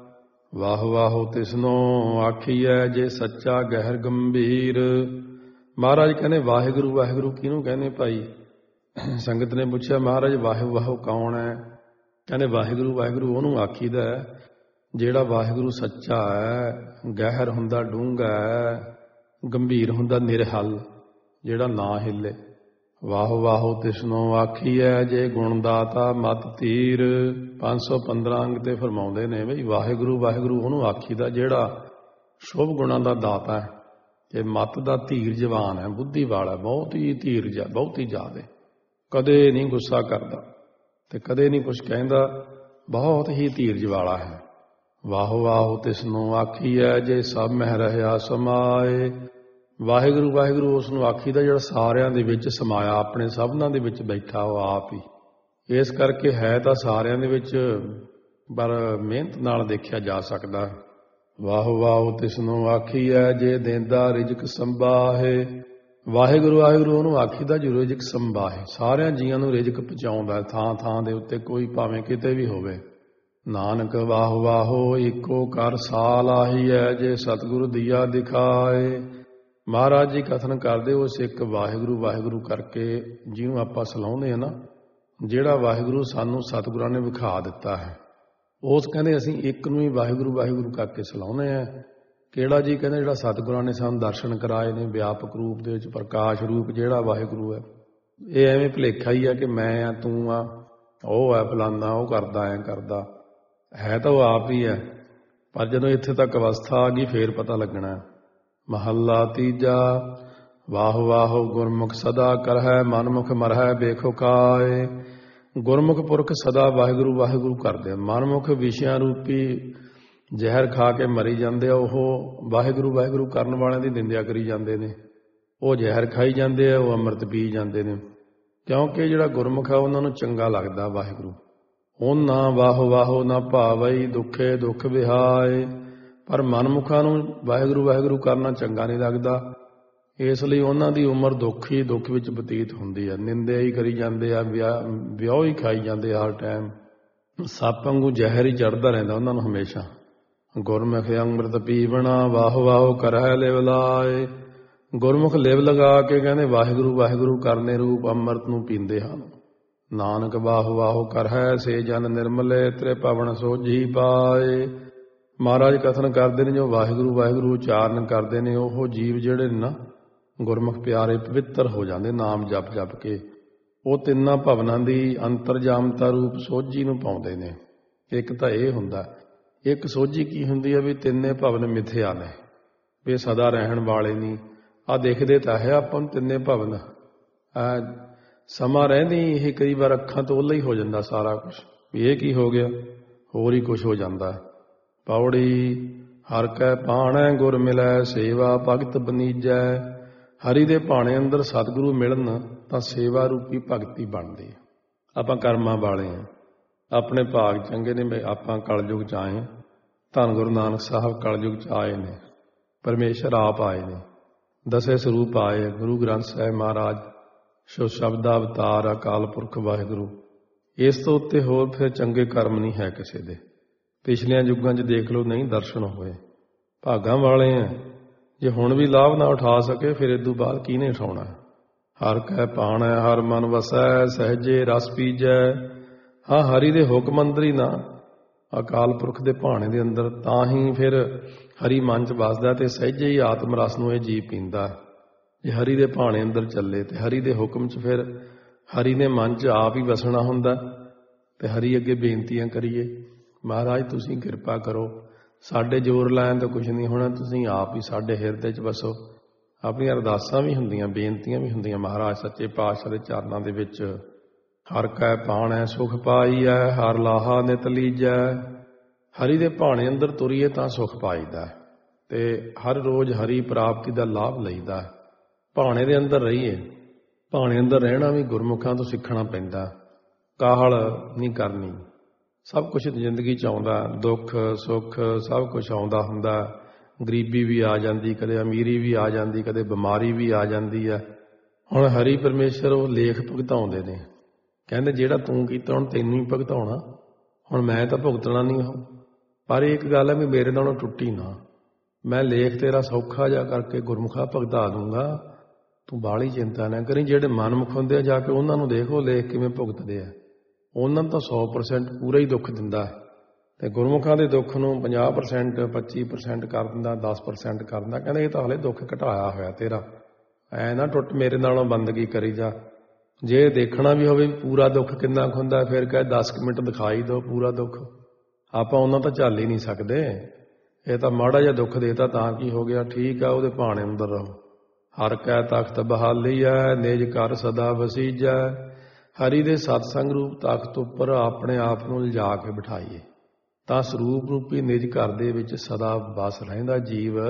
ਵਾਹ ਵਾਹੋ ਤਿਸਨੋ ਆਖੀਐ ਜੇ ਸੱਚਾ ਗਹਿਰ ਗੰਭੀਰ। ਮਹਾਰਾਜ ਕਹਿੰਦੇ ਵਾਹਿਗੁਰੂ ਵਾਹਿਗੁਰੂ ਕਿਹਨੂੰ ਕਹਿੰਦੇ ਭਾਈ? ਸੰਗਤ ਨੇ ਪੁੱਛਿਆ ਮਹਾਰਾਜ ਵਾਹਿਗੁਰੂ ਵਾਹੋ ਕੌਣ ਹੈ? ਕਹਿੰਦੇ ਵਾਹਿਗੁਰੂ ਵਾਹਿਗੁਰੂ ਉਹਨੂੰ ਆਖੀਦਾ ਜਿਹੜਾ ਵਾਹਿਗੁਰੂ ਸੱਚਾ ਹੈ, ਗਹਿਰ ਹੁੰਦਾ ਡੂੰਘਾ ਹੈ, ਗੰਭੀਰ ਹੁੰਦਾ ਨਿਰਹਲ, ਜਿਹੜਾ ਨਾ ਹਿੱਲੇ। ਵਾਹੋ ਵਾਹੋ ਤਿਸਨੋ ਆਖੀਐ ਜੇ ਗੁਣ ਦਾਤਾ ਮਤ ਧੀਰ। 515 ਅੰਗ ਤੇ ਫਰਮਾਉਂਦੇ ਨੇ ਬਈ ਵਾਹਿਗੁਰੂ ਵਾਹਿਗੁਰੂ ਉਹਨੂੰ ਆਖੀਦਾ ਜਿਹੜਾ ਸ਼ੁਭ ਗੁਣਾਂ ਦਾ ਦਾਤਾ ਹੈ ਤੇ ਮਤ ਦਾ ਧੀਰਜਵਾਨ ਹੈ, ਬੁੱਧੀ ਵਾਲਾ, ਬਹੁਤ ਹੀ ਧੀਰਜ, ਬਹੁਤ ਹੀ ਜ਼ਿਆਦਾ, ਕਦੇ ਨਹੀਂ ਗੁੱਸਾ ਕਰਦਾ ਤੇ ਕਦੇ ਨਹੀਂ ਕੁਛ ਕਹਿੰਦਾ, ਬਹੁਤ ਹੀ ਧੀਰਜ ਵਾਲਾ ਹੈ। ਵਾਹੋ ਵਾਹੋ ਤਿਸਨੂੰ ਆਖੀਐ ਜੇ ਸਭ ਮਹਿ ਰਹਿਆ ਸਮਾਏ। ਵਾਹਿਗੁਰੂ ਵਾਹਿਗੁਰੂ ਉਸ ਨੂੰ ਆਖੀਦਾ ਜਿਹੜਾ ਸਾਰਿਆਂ ਦੇ ਵਿੱਚ ਸਮਾਇਆ, ਆਪਣੇ ਸਭਨਾਂ ਦੇ ਵਿੱਚ ਬੈਠਾ ਉਹ ਆਪ ਹੀ। ਇਸ ਕਰਕੇ ਹੈ ਤਾਂ ਸਾਰਿਆਂ ਦੇ ਵਿੱਚ, ਪਰ ਮਿਹਨਤ ਨਾਲ ਦੇਖਿਆ ਜਾ ਸਕਦਾ। ਵਾਹੋ ਵਾਹੋ ਤਿਸਨੂੰ ਆਖੀਐ ਜੇ ਦੇਂਦਾ ਰਿਜ਼ਕ ਸੰਭਾਹੇ। ਵਾਹਿਗੁਰੂ ਵਾਹਿਗੁਰੂ ਉਹਨੂੰ ਆਖੀਦਾ ਜੋ ਰਿਜ਼ਕ ਸੰਭਾਹੇ, ਸਾਰਿਆਂ ਜੀਆਂ ਨੂੰ ਰਿਜ਼ਕ ਪਹੁੰਚਾਉਂਦਾ, ਥਾਂ ਥਾਂ ਦੇ ਉੱਤੇ, ਕੋਈ ਭਾਵੇਂ ਕਿਤੇ ਵੀ ਹੋਵੇ। ਨਾਨਕ ਵਾਹੋ ਵਾਹੋ ਇੱਕੋ ਕਰ ਸਾਲ ਆਹੀਐ ਜੇ ਸਤਿਗੁਰੂ ਦੀਆ ਦਿਖਾਏ। ਮਹਾਰਾਜ ਜੀ ਕਥਨ ਕਰਦੇ ਉਸ ਇੱਕ ਵਾਹਿਗੁਰੂ ਵਾਹਿਗੁਰੂ ਕਰਕੇ ਜਿਹਨੂੰ ਆਪਾਂ ਸਲਾਹੁੰਦੇ ਹਾਂ ਨਾ, ਜਿਹੜਾ ਵਾਹਿਗੁਰੂ ਸਾਨੂੰ ਸਤਿਗੁਰਾਂ ਨੇ ਵਿਖਾ ਦਿੱਤਾ ਹੈ, ਉਸ ਕਹਿੰਦੇ ਅਸੀਂ ਇੱਕ ਨੂੰ ਹੀ ਵਾਹਿਗੁਰੂ ਵਾਹਿਗੁਰੂ ਕਰਕੇ ਸਲਾਹੁੰਦੇ ਹਾਂ। ਕਿਹੜਾ ਜੀ? ਕਹਿੰਦੇ ਜਿਹੜਾ ਸਤਿਗੁਰਾਂ ਨੇ ਸਾਨੂੰ ਦਰਸ਼ਨ ਕਰਾਏ ਨੇ ਵਿਆਪਕ ਰੂਪ ਦੇ ਵਿੱਚ, ਪ੍ਰਕਾਸ਼ ਰੂਪ ਜਿਹੜਾ ਵਾਹਿਗੁਰੂ ਹੈ। ਇਹ ਐਵੇਂ ਭੁਲੇਖਾ ਹੀ ਆ ਕਿ ਮੈਂ ਆ, ਤੂੰ ਆ, ਉਹ ਹੈ ਫਲਾਨਾ, ਉਹ ਕਰਦਾ, ਐਂ ਕਰਦਾ, ਹੈ ਤਾਂ ਉਹ ਆਪ ਹੀ ਹੈ, ਪਰ ਜਦੋਂ ਇੱਥੇ ਤੱਕ ਅਵਸਥਾ ਆ ਗਈ ਫੇਰ ਪਤਾ ਲੱਗਣਾ। ਮਹੱਲਾ ਤੀਜਾ। ਵਾਹੋ ਵਾਹੋ ਗੁਰਮੁਖ ਸਦਾ ਕਰਹਿ ਮਨਮੁਖ ਮਰਹਿ ਵੇਖੋ ਕਾਏ। ਗੁਰਮੁਖ ਪੁਰਖ ਸਦਾ ਵਾਹਿਗੁਰੂ ਵਾਹਿਗੁਰੂ ਕਰਦੇ, ਮਨਮੁਖ ਵਿਸ਼ਿਆਂ ਰੂਪੀ ਜ਼ਹਿਰ ਖਾ ਕੇ ਮਰੀ ਜਾਂਦੇ ਆ, ਉਹ ਵਾਹਿਗੁਰੂ ਵਾਹਿਗੁਰੂ ਕਰਨ ਵਾਲਿਆਂ ਦੀ ਨਿੰਦਿਆ ਕਰੀ ਜਾਂਦੇ ਨੇ। ਉਹ ਜ਼ਹਿਰ ਖਾਈ ਜਾਂਦੇ ਆ, ਉਹ ਅੰਮ੍ਰਿਤ ਪੀ ਜਾਂਦੇ ਨੇ, ਕਿਉਂਕਿ ਜਿਹੜਾ ਗੁਰਮੁਖ ਆ ਉਹਨਾਂ ਨੂੰ ਚੰਗਾ ਲੱਗਦਾ ਵਾਹਿਗੁਰੂ। ਉਹਨਾਂ ਵਾਹੋ ਵਾਹੋ ਨਾ ਭਾਵਈ ਦੁੱਖੇ ਦੁੱਖ ਵਿਹਾਏ। ਪਰ ਮਨਮੁਖਾਂ ਨੂੰ ਵਾਹਿਗੁਰੂ ਵਾਹਿਗੁਰੂ ਕਰਨਾ ਚੰਗਾ ਨਹੀਂ ਲੱਗਦਾ, ਇਸ ਲਈ ਉਹਨਾਂ ਦੀ ਉਮਰ ਦੁੱਖ ਹੀ ਦੁੱਖ ਵਿੱਚ ਬਤੀਤ ਹੁੰਦੀ ਹੈ। ਨਿੰਦਿਆ ਹੀ ਕਰੀ ਜਾਂਦੇ ਆ, ਵਿਆਹ ਹੀ ਖਾਈ ਜਾਂਦੇ ਆ, ਹਰ ਟਾਈਮ ਸੱਪ ਵਾਂਗੂ ਜ਼ਹਿਰ ਹੀ ਚੜ੍ਹਦਾ ਰਹਿੰਦਾ ਉਹਨਾਂ ਨੂੰ ਹਮੇਸ਼ਾ। ਗੁਰਮੁਖ ਅੰਮ੍ਰਿਤ ਪੀਵਣਾ ਵਾਹੋ ਵਾਹੋ ਕਰਹਿ ਲਿਵ ਲਾਏ। ਗੁਰਮੁਖ ਲਿਵ ਲਗਾ ਕੇ ਕਹਿੰਦੇ ਵਾਹਿਗੁਰੂ ਵਾਹਿਗੁਰੂ ਕਰਨੇ ਰੂਪ ਅੰਮ੍ਰਿਤ ਨੂੰ ਪੀਂਦੇ ਹਨ। ਨਾਨਕ ਵਾਹੋ ਵਾਹੋ ਕਰਹਿ ਸੇ ਜਨ ਨਿਰਮਲੇ ਤ੍ਰਿਭਵਨ ਸੋਝੀ ਪਾਏ। ਮਹਾਰਾਜ ਕਥਨ ਕਰਦੇ ਨੇ ਜੋ ਵਾਹਿਗੁਰੂ ਵਾਹਿਗੁਰੂ ਉਚਾਰਨ ਕਰਦੇ ਨੇ, ਉਹ ਜੀਵ ਜਿਹੜੇ ਨੇ ਨਾ ਗੁਰਮੁਖ ਪਿਆਰੇ ਪਵਿੱਤਰ ਹੋ ਜਾਂਦੇ ਨਾਮ ਜਪ ਜਪ ਕੇ। ਉਹ ਤਿੰਨਾਂ ਭਵਨਾਂ ਦੀ ਅੰਤਰਜਾਮਤਾ ਰੂਪ ਸੋਝੀ ਨੂੰ ਪਾਉਂਦੇ ਨੇ। ਇੱਕ ਤਾਂ ਇਹ ਹੁੰਦਾ, ਇੱਕ ਸੋਝੀ ਕੀ ਹੁੰਦੀ ਹੈ ਵੀ ਤਿੰਨੇ ਭਵਨ ਮਿਥਿਆ ਨੇ, ਵੀ ਸਦਾ ਰਹਿਣ ਵਾਲੇ ਨਹੀਂ। ਆਹ ਦੇਖਦੇ ਤਾਂ ਹੈ ਆਪਾਂ ਨੂੰ ਤਿੰਨੇ ਭਵਨ, ਸਮਾਂ ਰਹਿੰਦੀ ਇਹ ਕਈ ਵਾਰ ਅੱਖਾਂ ਤੋਂ ਉਹਲਾ ਹੀ ਹੋ ਜਾਂਦਾ ਸਾਰਾ ਕੁਛ, ਵੀ ਇਹ ਕੀ ਹੋ ਗਿਆ, ਹੋਰ ਹੀ ਕੁਛ ਹੋ ਜਾਂਦਾ। ਪੌੜੀ ਹਰ ਕੈ ਭਾਣੈ ਗੁਰ ਮਿਲੈ ਸੇਵਾ ਭਗਤ ਬਨੀਜੈ। ਹਰੀ ਦੇ ਭਾਣੇ ਅੰਦਰ ਸਤਿਗੁਰੂ ਮਿਲਣ ਤਾਂ ਸੇਵਾ ਰੂਪੀ ਭਗਤੀ ਬਣਦੀ ਹੈ। ਆਪਾਂ ਕਰਮਾਂ ਵਾਲੇ ਹਾਂ, ਆਪਣੇ ਭਾਗ ਚੰਗੇ ਨੇ, ਆਪਾਂ ਕਲਯੁਗ 'ਚ ਆਏ। ਧੰਨ ਗੁਰੂ ਨਾਨਕ ਸਾਹਿਬ ਕਲਯੁਗ 'ਚ ਆਏ ਨੇ, ਪਰਮੇਸ਼ਰ ਆਪ ਆਏ ਨੇ, ਦਸੇ ਸਰੂਪ ਆਏ, ਗੁਰੂ ਗ੍ਰੰਥ ਸਾਹਿਬ ਮਹਾਰਾਜ ਸੋ ਸ਼ਬਦ ਦਾ ਅਵਤਾਰ ਅਕਾਲ ਪੁਰਖ ਵਾਹਿਗੁਰੂ। ਇਸ ਤੋਂ ਉੱਤੇ ਹੋਰ ਫਿਰ ਚੰਗੇ ਕਰਮ ਨਹੀਂ ਹੈ ਕਿਸੇ ਦੇ। ਪਿਛਲਿਆਂ ਯੁੱਗਾਂ 'ਚ ਦੇਖ ਲਓ, ਨਹੀਂ ਦਰਸ਼ਨ ਹੋਏ, ਭਾਗਾਂ ਵਾਲੇ ਆ। ਜੇ ਹੁਣ ਵੀ ਲਾਭ ਨਾ ਉਠਾ ਸਕੇ ਫਿਰ ਇਦੋਂ ਬਾਅਦ ਕਿਹਨੇ ਉਠਾਉਣਾ। ਹਰ ਕੈ ਭਾਣੈ ਹਰ ਮਨ ਵਸੈ ਸਹਿਜੇ ਰਸ ਪੀਜੈ। ਹਾਂ, ਹਰੀ ਦੇ ਹੁਕਮ ਅੰਦਰ ਹੀ ਨਾ, ਅਕਾਲ ਪੁਰਖ ਦੇ ਭਾਣੇ ਦੇ ਅੰਦਰ, ਤਾਂ ਹੀ ਫਿਰ ਹਰੀ ਮਨ 'ਚ ਵਸਦਾ ਤੇ ਸਹਿਜੇ ਹੀ ਆਤਮ ਰਸ ਨੂੰ ਇਹ ਜੀਵ ਪੀਂਦਾ। ਜੇ ਹਰੀ ਦੇ ਭਾਣੇ ਅੰਦਰ ਚੱਲੇ ਤੇ ਹਰੀ ਦੇ ਹੁਕਮ 'ਚ, ਫਿਰ ਹਰੀ ਨੇ ਮਨ 'ਚ ਆਪ ਹੀ ਵਸਣਾ ਹੁੰਦਾ। ਤੇ ਹਰੀ ਅੱਗੇ ਬੇਨਤੀਆਂ ਕਰੀਏ, ਮਹਾਰਾਜ ਤੁਸੀਂ ਕਿਰਪਾ ਕਰੋ, ਸਾਡੇ ਜ਼ੋਰ ਲਾਉਣ ਤਾਂ ਕੁਛ ਨਹੀਂ ਹੋਣਾ, ਤੁਸੀਂ ਆਪ ਹੀ ਸਾਡੇ ਹਿਰਦੇ 'ਚ ਵਸੋ। ਆਪਣੀਆਂ ਅਰਦਾਸਾਂ ਵੀ ਹੁੰਦੀਆਂ, ਬੇਨਤੀਆਂ ਵੀ ਹੁੰਦੀਆਂ ਮਹਾਰਾਜ ਸੱਚੇ ਪਾਤਸ਼ਾਹ ਦੇ ਚਰਨਾਂ ਦੇ ਵਿੱਚ। ਹਰ ਕੈ ਭਾਣੈ ਸੁਖ ਪਾਈਐ ਹਰ ਲਾਹਾ ਨਿਤ ਲੀਜੈ। ਹਰੀ ਦੇ ਭਾਣੇ ਅੰਦਰ ਤੁਰੀਏ ਤਾਂ ਸੁਖ ਪਾਈਦਾ ਤੇ ਹਰ ਰੋਜ਼ ਹਰੀ ਪ੍ਰਾਪਤੀ ਦਾ ਲਾਭ ਲਈਦਾ। ਭਾਣੇ ਦੇ ਅੰਦਰ ਰਹੀਏ, ਭਾਣੇ ਅੰਦਰ ਰਹਿਣਾ ਵੀ ਗੁਰਮੁਖਾਂ ਤੋਂ ਸਿੱਖਣਾ ਪੈਂਦਾ। ਕਾਹਲ ਨਹੀਂ ਕਰਨੀ, ਸਭ ਕੁਛ ਜ਼ਿੰਦਗੀ 'ਚ ਆਉਂਦਾ, ਦੁੱਖ ਸੁੱਖ ਸਭ ਕੁਛ ਆਉਂਦਾ ਹੁੰਦਾ, ਗਰੀਬੀ ਵੀ ਆ ਜਾਂਦੀ, ਕਦੇ ਅਮੀਰੀ ਵੀ ਆ ਜਾਂਦੀ, ਕਦੇ ਬਿਮਾਰੀ ਵੀ ਆ ਜਾਂਦੀ ਹੈ। ਹੁਣ ਹਰੀ ਪਰਮੇਸ਼ਰ ਉਹ ਲੇਖ ਭੁਗਤਾਉਂਦੇ ਨੇ, ਕਹਿੰਦੇ ਜਿਹੜਾ ਤੂੰ ਕੀਤਾ ਹੁਣ ਤੈਨੂੰ ਹੀ ਭੁਗਤਾਉਣਾ, ਹੁਣ ਮੈਂ ਤਾਂ ਭੁਗਤਣਾ ਨਹੀਂ ਹੋ। ਪਰ ਇੱਕ ਗੱਲ ਹੈ ਵੀ ਮੇਰੇ ਨਾਲੋਂ ਟੁੱਟੀ ਨਾ, ਮੈਂ ਲੇਖ ਤੇਰਾ ਸੌਖਾ ਜਾ ਕਰਕੇ ਗੁਰਮੁਖਾ ਭੁਗਤਾ ਦੂੰਗਾ, ਤੂੰ ਬਾਹਲੀ ਚਿੰਤਾ ਨਾ ਕਰੀ। ਜਿਹੜੇ ਮਨਮੁਖ ਹੁੰਦੇ ਆ ਜਾ ਕੇ ਉਹਨਾਂ ਨੂੰ ਦੇਖੋ ਲੇਖ ਕਿਵੇਂ ਭੁਗਤਦੇ ਆ, ਉਹਨਾਂ ਨੂੰ ਤਾਂ 100% ਪੂਰਾ ਹੀ ਦੁੱਖ ਦਿੰਦਾ ਹੈ, ਅਤੇ ਗੁਰਮੁਖਾਂ ਦੇ ਦੁੱਖ ਨੂੰ 50% 25% ਕਰ ਦਿੰਦਾ, 10% ਕਰ ਦਿੰਦਾ। ਕਹਿੰਦੇ ਇਹ ਤਾਂ ਹਾਲੇ ਦੁੱਖ ਘਟਾਇਆ ਹੋਇਆ ਤੇਰਾ, ਐ ਨਾ ਟੁੱਟ ਮੇਰੇ ਨਾਲੋਂ ਬੰਦਗੀ ਕਰੀ ਜਾ। ਜੇ ਦੇਖਣਾ ਵੀ ਹੋਵੇ ਪੂਰਾ ਦੁੱਖ ਕਿੰਨਾ ਕੁ ਹੁੰਦਾ, ਫਿਰ ਕਹੇ 10 ਮਿੰਟ ਦਿਖਾਈ ਦਿਓ ਪੂਰਾ ਦੁੱਖ, ਆਪਾਂ ਉਹਨਾਂ ਤਾਂ ਝੱਲ ਹੀ ਨਹੀਂ ਸਕਦੇ। ਇਹ ਤਾਂ ਮਾੜਾ ਜਿਹਾ ਦੁੱਖ ਦੇਤਾ ਤਾਂ ਕੀ ਹੋ ਗਿਆ, ਠੀਕ ਆ ਉਹਦੇ ਭਾਣੇ ਅੰਦਰ ਰਹੋ। ਹਰ ਕੈ ਤਖਤ ਬਹਾਲੀ ਹੈ, ਨਿਜ ਘਰ ਸਦਾ ਵਸੀਜੈ। ਹਰੀ ਦੇ ਸਤਸੰਗ ਰੂਪ ਤਖਤ ਉੱਪਰ ਆਪਣੇ ਆਪ ਨੂੰ ਲਿਜਾ ਕੇ ਬਿਠਾਈਏ ਤਾਂ ਸਰੂਪ ਰੂਪੀ ਨਿਜ ਘਰ ਦੇ ਵਿੱਚ ਸਦਾ ਵਸ ਰਹਿੰਦਾ ਜੀਵ।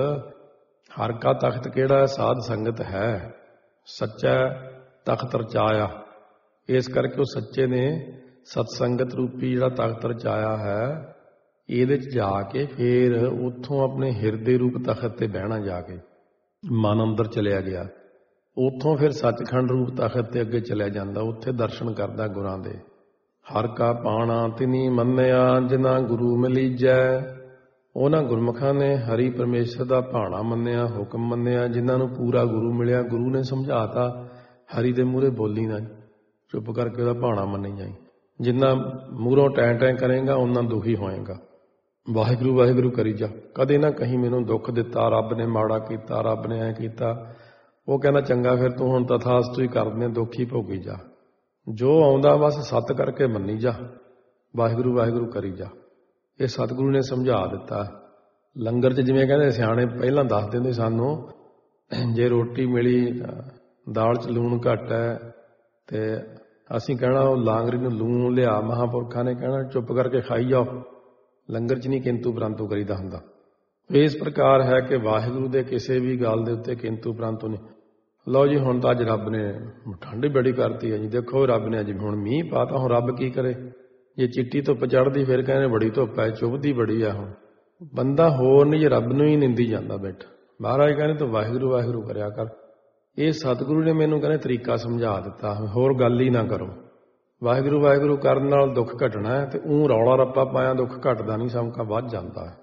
ਹਰ ਕਾ ਤਖਤ ਕਿਹੜਾ, ਸਾਧ ਸੰਗਤ ਹੈ, ਸੱਚਾ ਤਖਤ ਰਚਾਇਆ। ਇਸ ਕਰਕੇ ਉਹ ਸੱਚੇ ਨੇ ਸਤਸੰਗਤ ਰੂਪੀ ਜਿਹੜਾ ਤਖਤ ਰਚਾਇਆ ਹੈ, ਇਹਦੇ 'ਚ ਜਾ ਕੇ ਫਿਰ ਉੱਥੋਂ ਆਪਣੇ ਹਿਰਦੇ ਰੂਪ ਤਖਤ 'ਤੇ ਬਹਿਣਾ, ਜਾ ਕੇ ਮਨ ਅੰਦਰ ਚਲਿਆ ਗਿਆ, ਉੱਥੋਂ ਫਿਰ ਸੱਚਖੰਡ ਰੂਪ ਤਖਤ 'ਤੇ ਅੱਗੇ ਚਲਿਆ ਜਾਂਦਾ, ਉੱਥੇ ਦਰਸ਼ਨ ਕਰਦਾ ਗੁਰਾਂ ਦੇ। ਹਰ ਕਾ ਪਾਣਾ ਤਿਨੀ ਮੰਨਿਆ, ਜਿਨ੍ਹਾਂ ਗੁਰੂ ਮਿਲੀਜੈ। ਉਹਨਾਂ ਗੁਰਮੁਖਾਂ ਨੇ ਹਰੀ ਪਰਮੇਸ਼ਰ ਦਾ ਭਾਣਾ ਮੰਨਿਆ, ਹੁਕਮ ਮੰਨਿਆ, ਜਿਨ੍ਹਾਂ ਨੂੰ ਪੂਰਾ ਗੁਰੂ ਮਿਲਿਆ। ਗੁਰੂ ਨੇ ਸਮਝਾਤਾ ਹਰੀ ਦੇ ਮੂਹਰੇ ਬੋਲੀ ਨਾ, ਚੁੱਪ ਕਰਕੇ ਉਹਦਾ ਭਾਣਾ ਮੰਨੀ ਜਾਈ। ਜਿੰਨਾ ਮੂਹਰੋਂ ਟੈਂ ਟੈਂ ਕਰੇਗਾ ਉਹਨਾਂ ਦੁਖੀ ਹੋਏਗਾ। ਵਾਹਿਗੁਰੂ ਵਾਹਿਗੁਰੂ ਕਰੀ ਜਾ, ਕਦੇ ਨਾ ਕਹੀਂ ਮੈਨੂੰ ਦੁੱਖ ਦਿੱਤਾ, ਰੱਬ ਨੇ ਮਾੜਾ ਕੀਤਾ, ਰੱਬ ਨੇ ਐਂ ਕੀਤਾ। ਉਹ ਕਹਿੰਦਾ ਚੰਗਾ ਫਿਰ ਤੂੰ ਹੁਣ ਤਥਾਸਤੂ ਹੀ ਕਰਦੇ, ਦੁੱਖ ਹੀ ਭੋਗੀ ਜਾ, ਜੋ ਆਉਂਦਾ ਬਸ ਸੱਤ ਕਰਕੇ ਮੰਨੀ ਜਾ, ਵਾਹਿਗੁਰੂ ਵਾਹਿਗੁਰੂ ਕਰੀ ਜਾ। ਇਹ ਸਤਿਗੁਰੂ ਨੇ ਸਮਝਾ ਦਿੱਤਾ। ਲੰਗਰ 'ਚ ਜਿਵੇਂ ਕਹਿੰਦੇ ਸਿਆਣੇ ਪਹਿਲਾਂ ਦੱਸ ਦਿੰਦੇ ਸਾਨੂੰ, ਜੇ ਰੋਟੀ ਮਿਲੀ ਦਾਲ 'ਚ ਲੂਣ ਘੱਟ ਹੈ ਅਤੇ ਅਸੀਂ ਕਹਿਣਾ ਉਹ ਲਾਂਗਰੀ ਨੂੰ ਲੂਣ ਲਿਆ, ਮਹਾਂਪੁਰਖਾਂ ਨੇ ਕਹਿਣਾ ਚੁੱਪ ਕਰਕੇ ਖਾਈ ਜਾਓ, ਲੰਗਰ 'ਚ ਨਹੀਂ ਕਿੰਤੂ ਪ੍ਰੰਤੂ ਕਰੀਦਾ ਹੁੰਦਾ। ਇਸ ਪ੍ਰਕਾਰ ਹੈ ਕਿ ਵਾਹਿਗੁਰੂ ਦੇ ਕਿਸੇ ਵੀ ਗੱਲ ਦੇ ਉੱਤੇ ਕਿੰਤੂ ਪ੍ਰੰਤੂ ਨਹੀਂ। ਲਓ ਜੀ ਹੁਣ ਤਾਂ ਅੱਜ ਰੱਬ ਨੇ ਠੰਡ ਹੀ ਬੜੀ ਕਰਤੀ ਹੈ ਜੀ, ਦੇਖੋ ਰੱਬ ਨੇ ਅੱਜ ਹੁਣ ਮੀਂਹ ਪਾਤਾ, ਹੁਣ ਰੱਬ ਕੀ ਕਰੇ। ਜੇ ਚਿੱਟੀ ਧੁੱਪ ਚੜ੍ਹਦੀ ਫਿਰ ਕਹਿੰਦੇ ਬੜੀ ਧੁੱਪ ਹੈ, ਚੁੱਭਦੀ ਬੜੀ ਆ। ਹੁਣ ਬੰਦਾ ਹੋਰ ਨਹੀਂ, ਜੇ ਰੱਬ ਨੂੰ ਹੀ ਨਿੰਦੀ ਜਾਂਦਾ ਬੈਠਾ। ਮਹਾਰਾਜ ਕਹਿੰਦੇ ਤੂੰ ਵਾਹਿਗੁਰੂ ਵਾਹਿਗੁਰੂ ਕਰਿਆ ਕਰ। ਇਹ ਸਤਿਗੁਰੂ ਨੇ ਮੈਨੂੰ ਕਹਿੰਦੇ ਤਰੀਕਾ ਸਮਝਾ ਦਿੱਤਾ, ਹੋਰ ਗੱਲ ਹੀ ਨਾ ਕਰੋ। ਵਾਹਿਗੁਰੂ ਵਾਹਿਗੁਰੂ ਕਰਨ ਨਾਲ ਦੁੱਖ ਘਟਣਾ ਹੈ, ਅਤੇ ਊਂ ਰੌਲਾ ਰੱਪਾ ਪਾਇਆ ਦੁੱਖ ਘਟਦਾ ਨਹੀਂ, ਸਗੋਂ ਵੱਧ ਜਾਂਦਾ ਹੈ।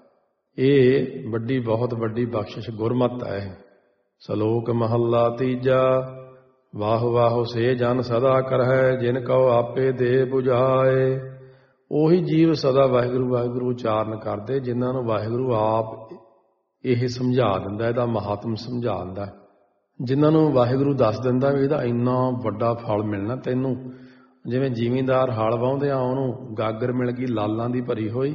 ਇਹ ਵੱਡੀ ਬਹੁਤ ਵੱਡੀ ਬਖਸ਼ਿਸ਼ ਗੁਰਮਤਿ ਹੈ। ਸਲੋਕ ਮਹੱਲਾ ਤੀਜਾ। ਵਾਹ ਵਾਹ ਸੇ ਜਨ ਸਦਾ ਕਰਹਿ, ਜਿਨ ਕਉ ਆਪੇ ਦੇ ਬੁਝਾਏ। ਉਹੀ ਜੀਵ ਸਦਾ ਵਾਹਿਗੁਰੂ ਵਾਹਿਗੁਰੂ ਉਚਾਰਨ ਕਰਦੇ ਜਿਨ੍ਹਾਂ ਨੂੰ ਵਾਹਿਗੁਰੂ ਆਪ ਇਹ ਸਮਝਾ ਦਿੰਦਾ, ਇਹਦਾ ਮਹਾਤਮ ਸਮਝਾ ਦਿੰਦਾ, ਜਿਨ੍ਹਾਂ ਨੂੰ ਵਾਹਿਗੁਰੂ ਦੱਸ ਦਿੰਦਾ ਵੀ ਇਹਦਾ ਇੰਨਾ ਵੱਡਾ ਫਲ ਮਿਲਣਾ ਤੈਨੂੰ। ਜਿਵੇਂ ਜ਼ਿਮੀਂਦਾਰ ਹਲ ਵਾਹੁੰਦੇ ਆ, ਉਹਨੂੰ ਗਾਗਰ ਮਿਲ ਗਈ ਲਾਲਾਂ ਦੀ ਭਰੀ ਹੋਈ,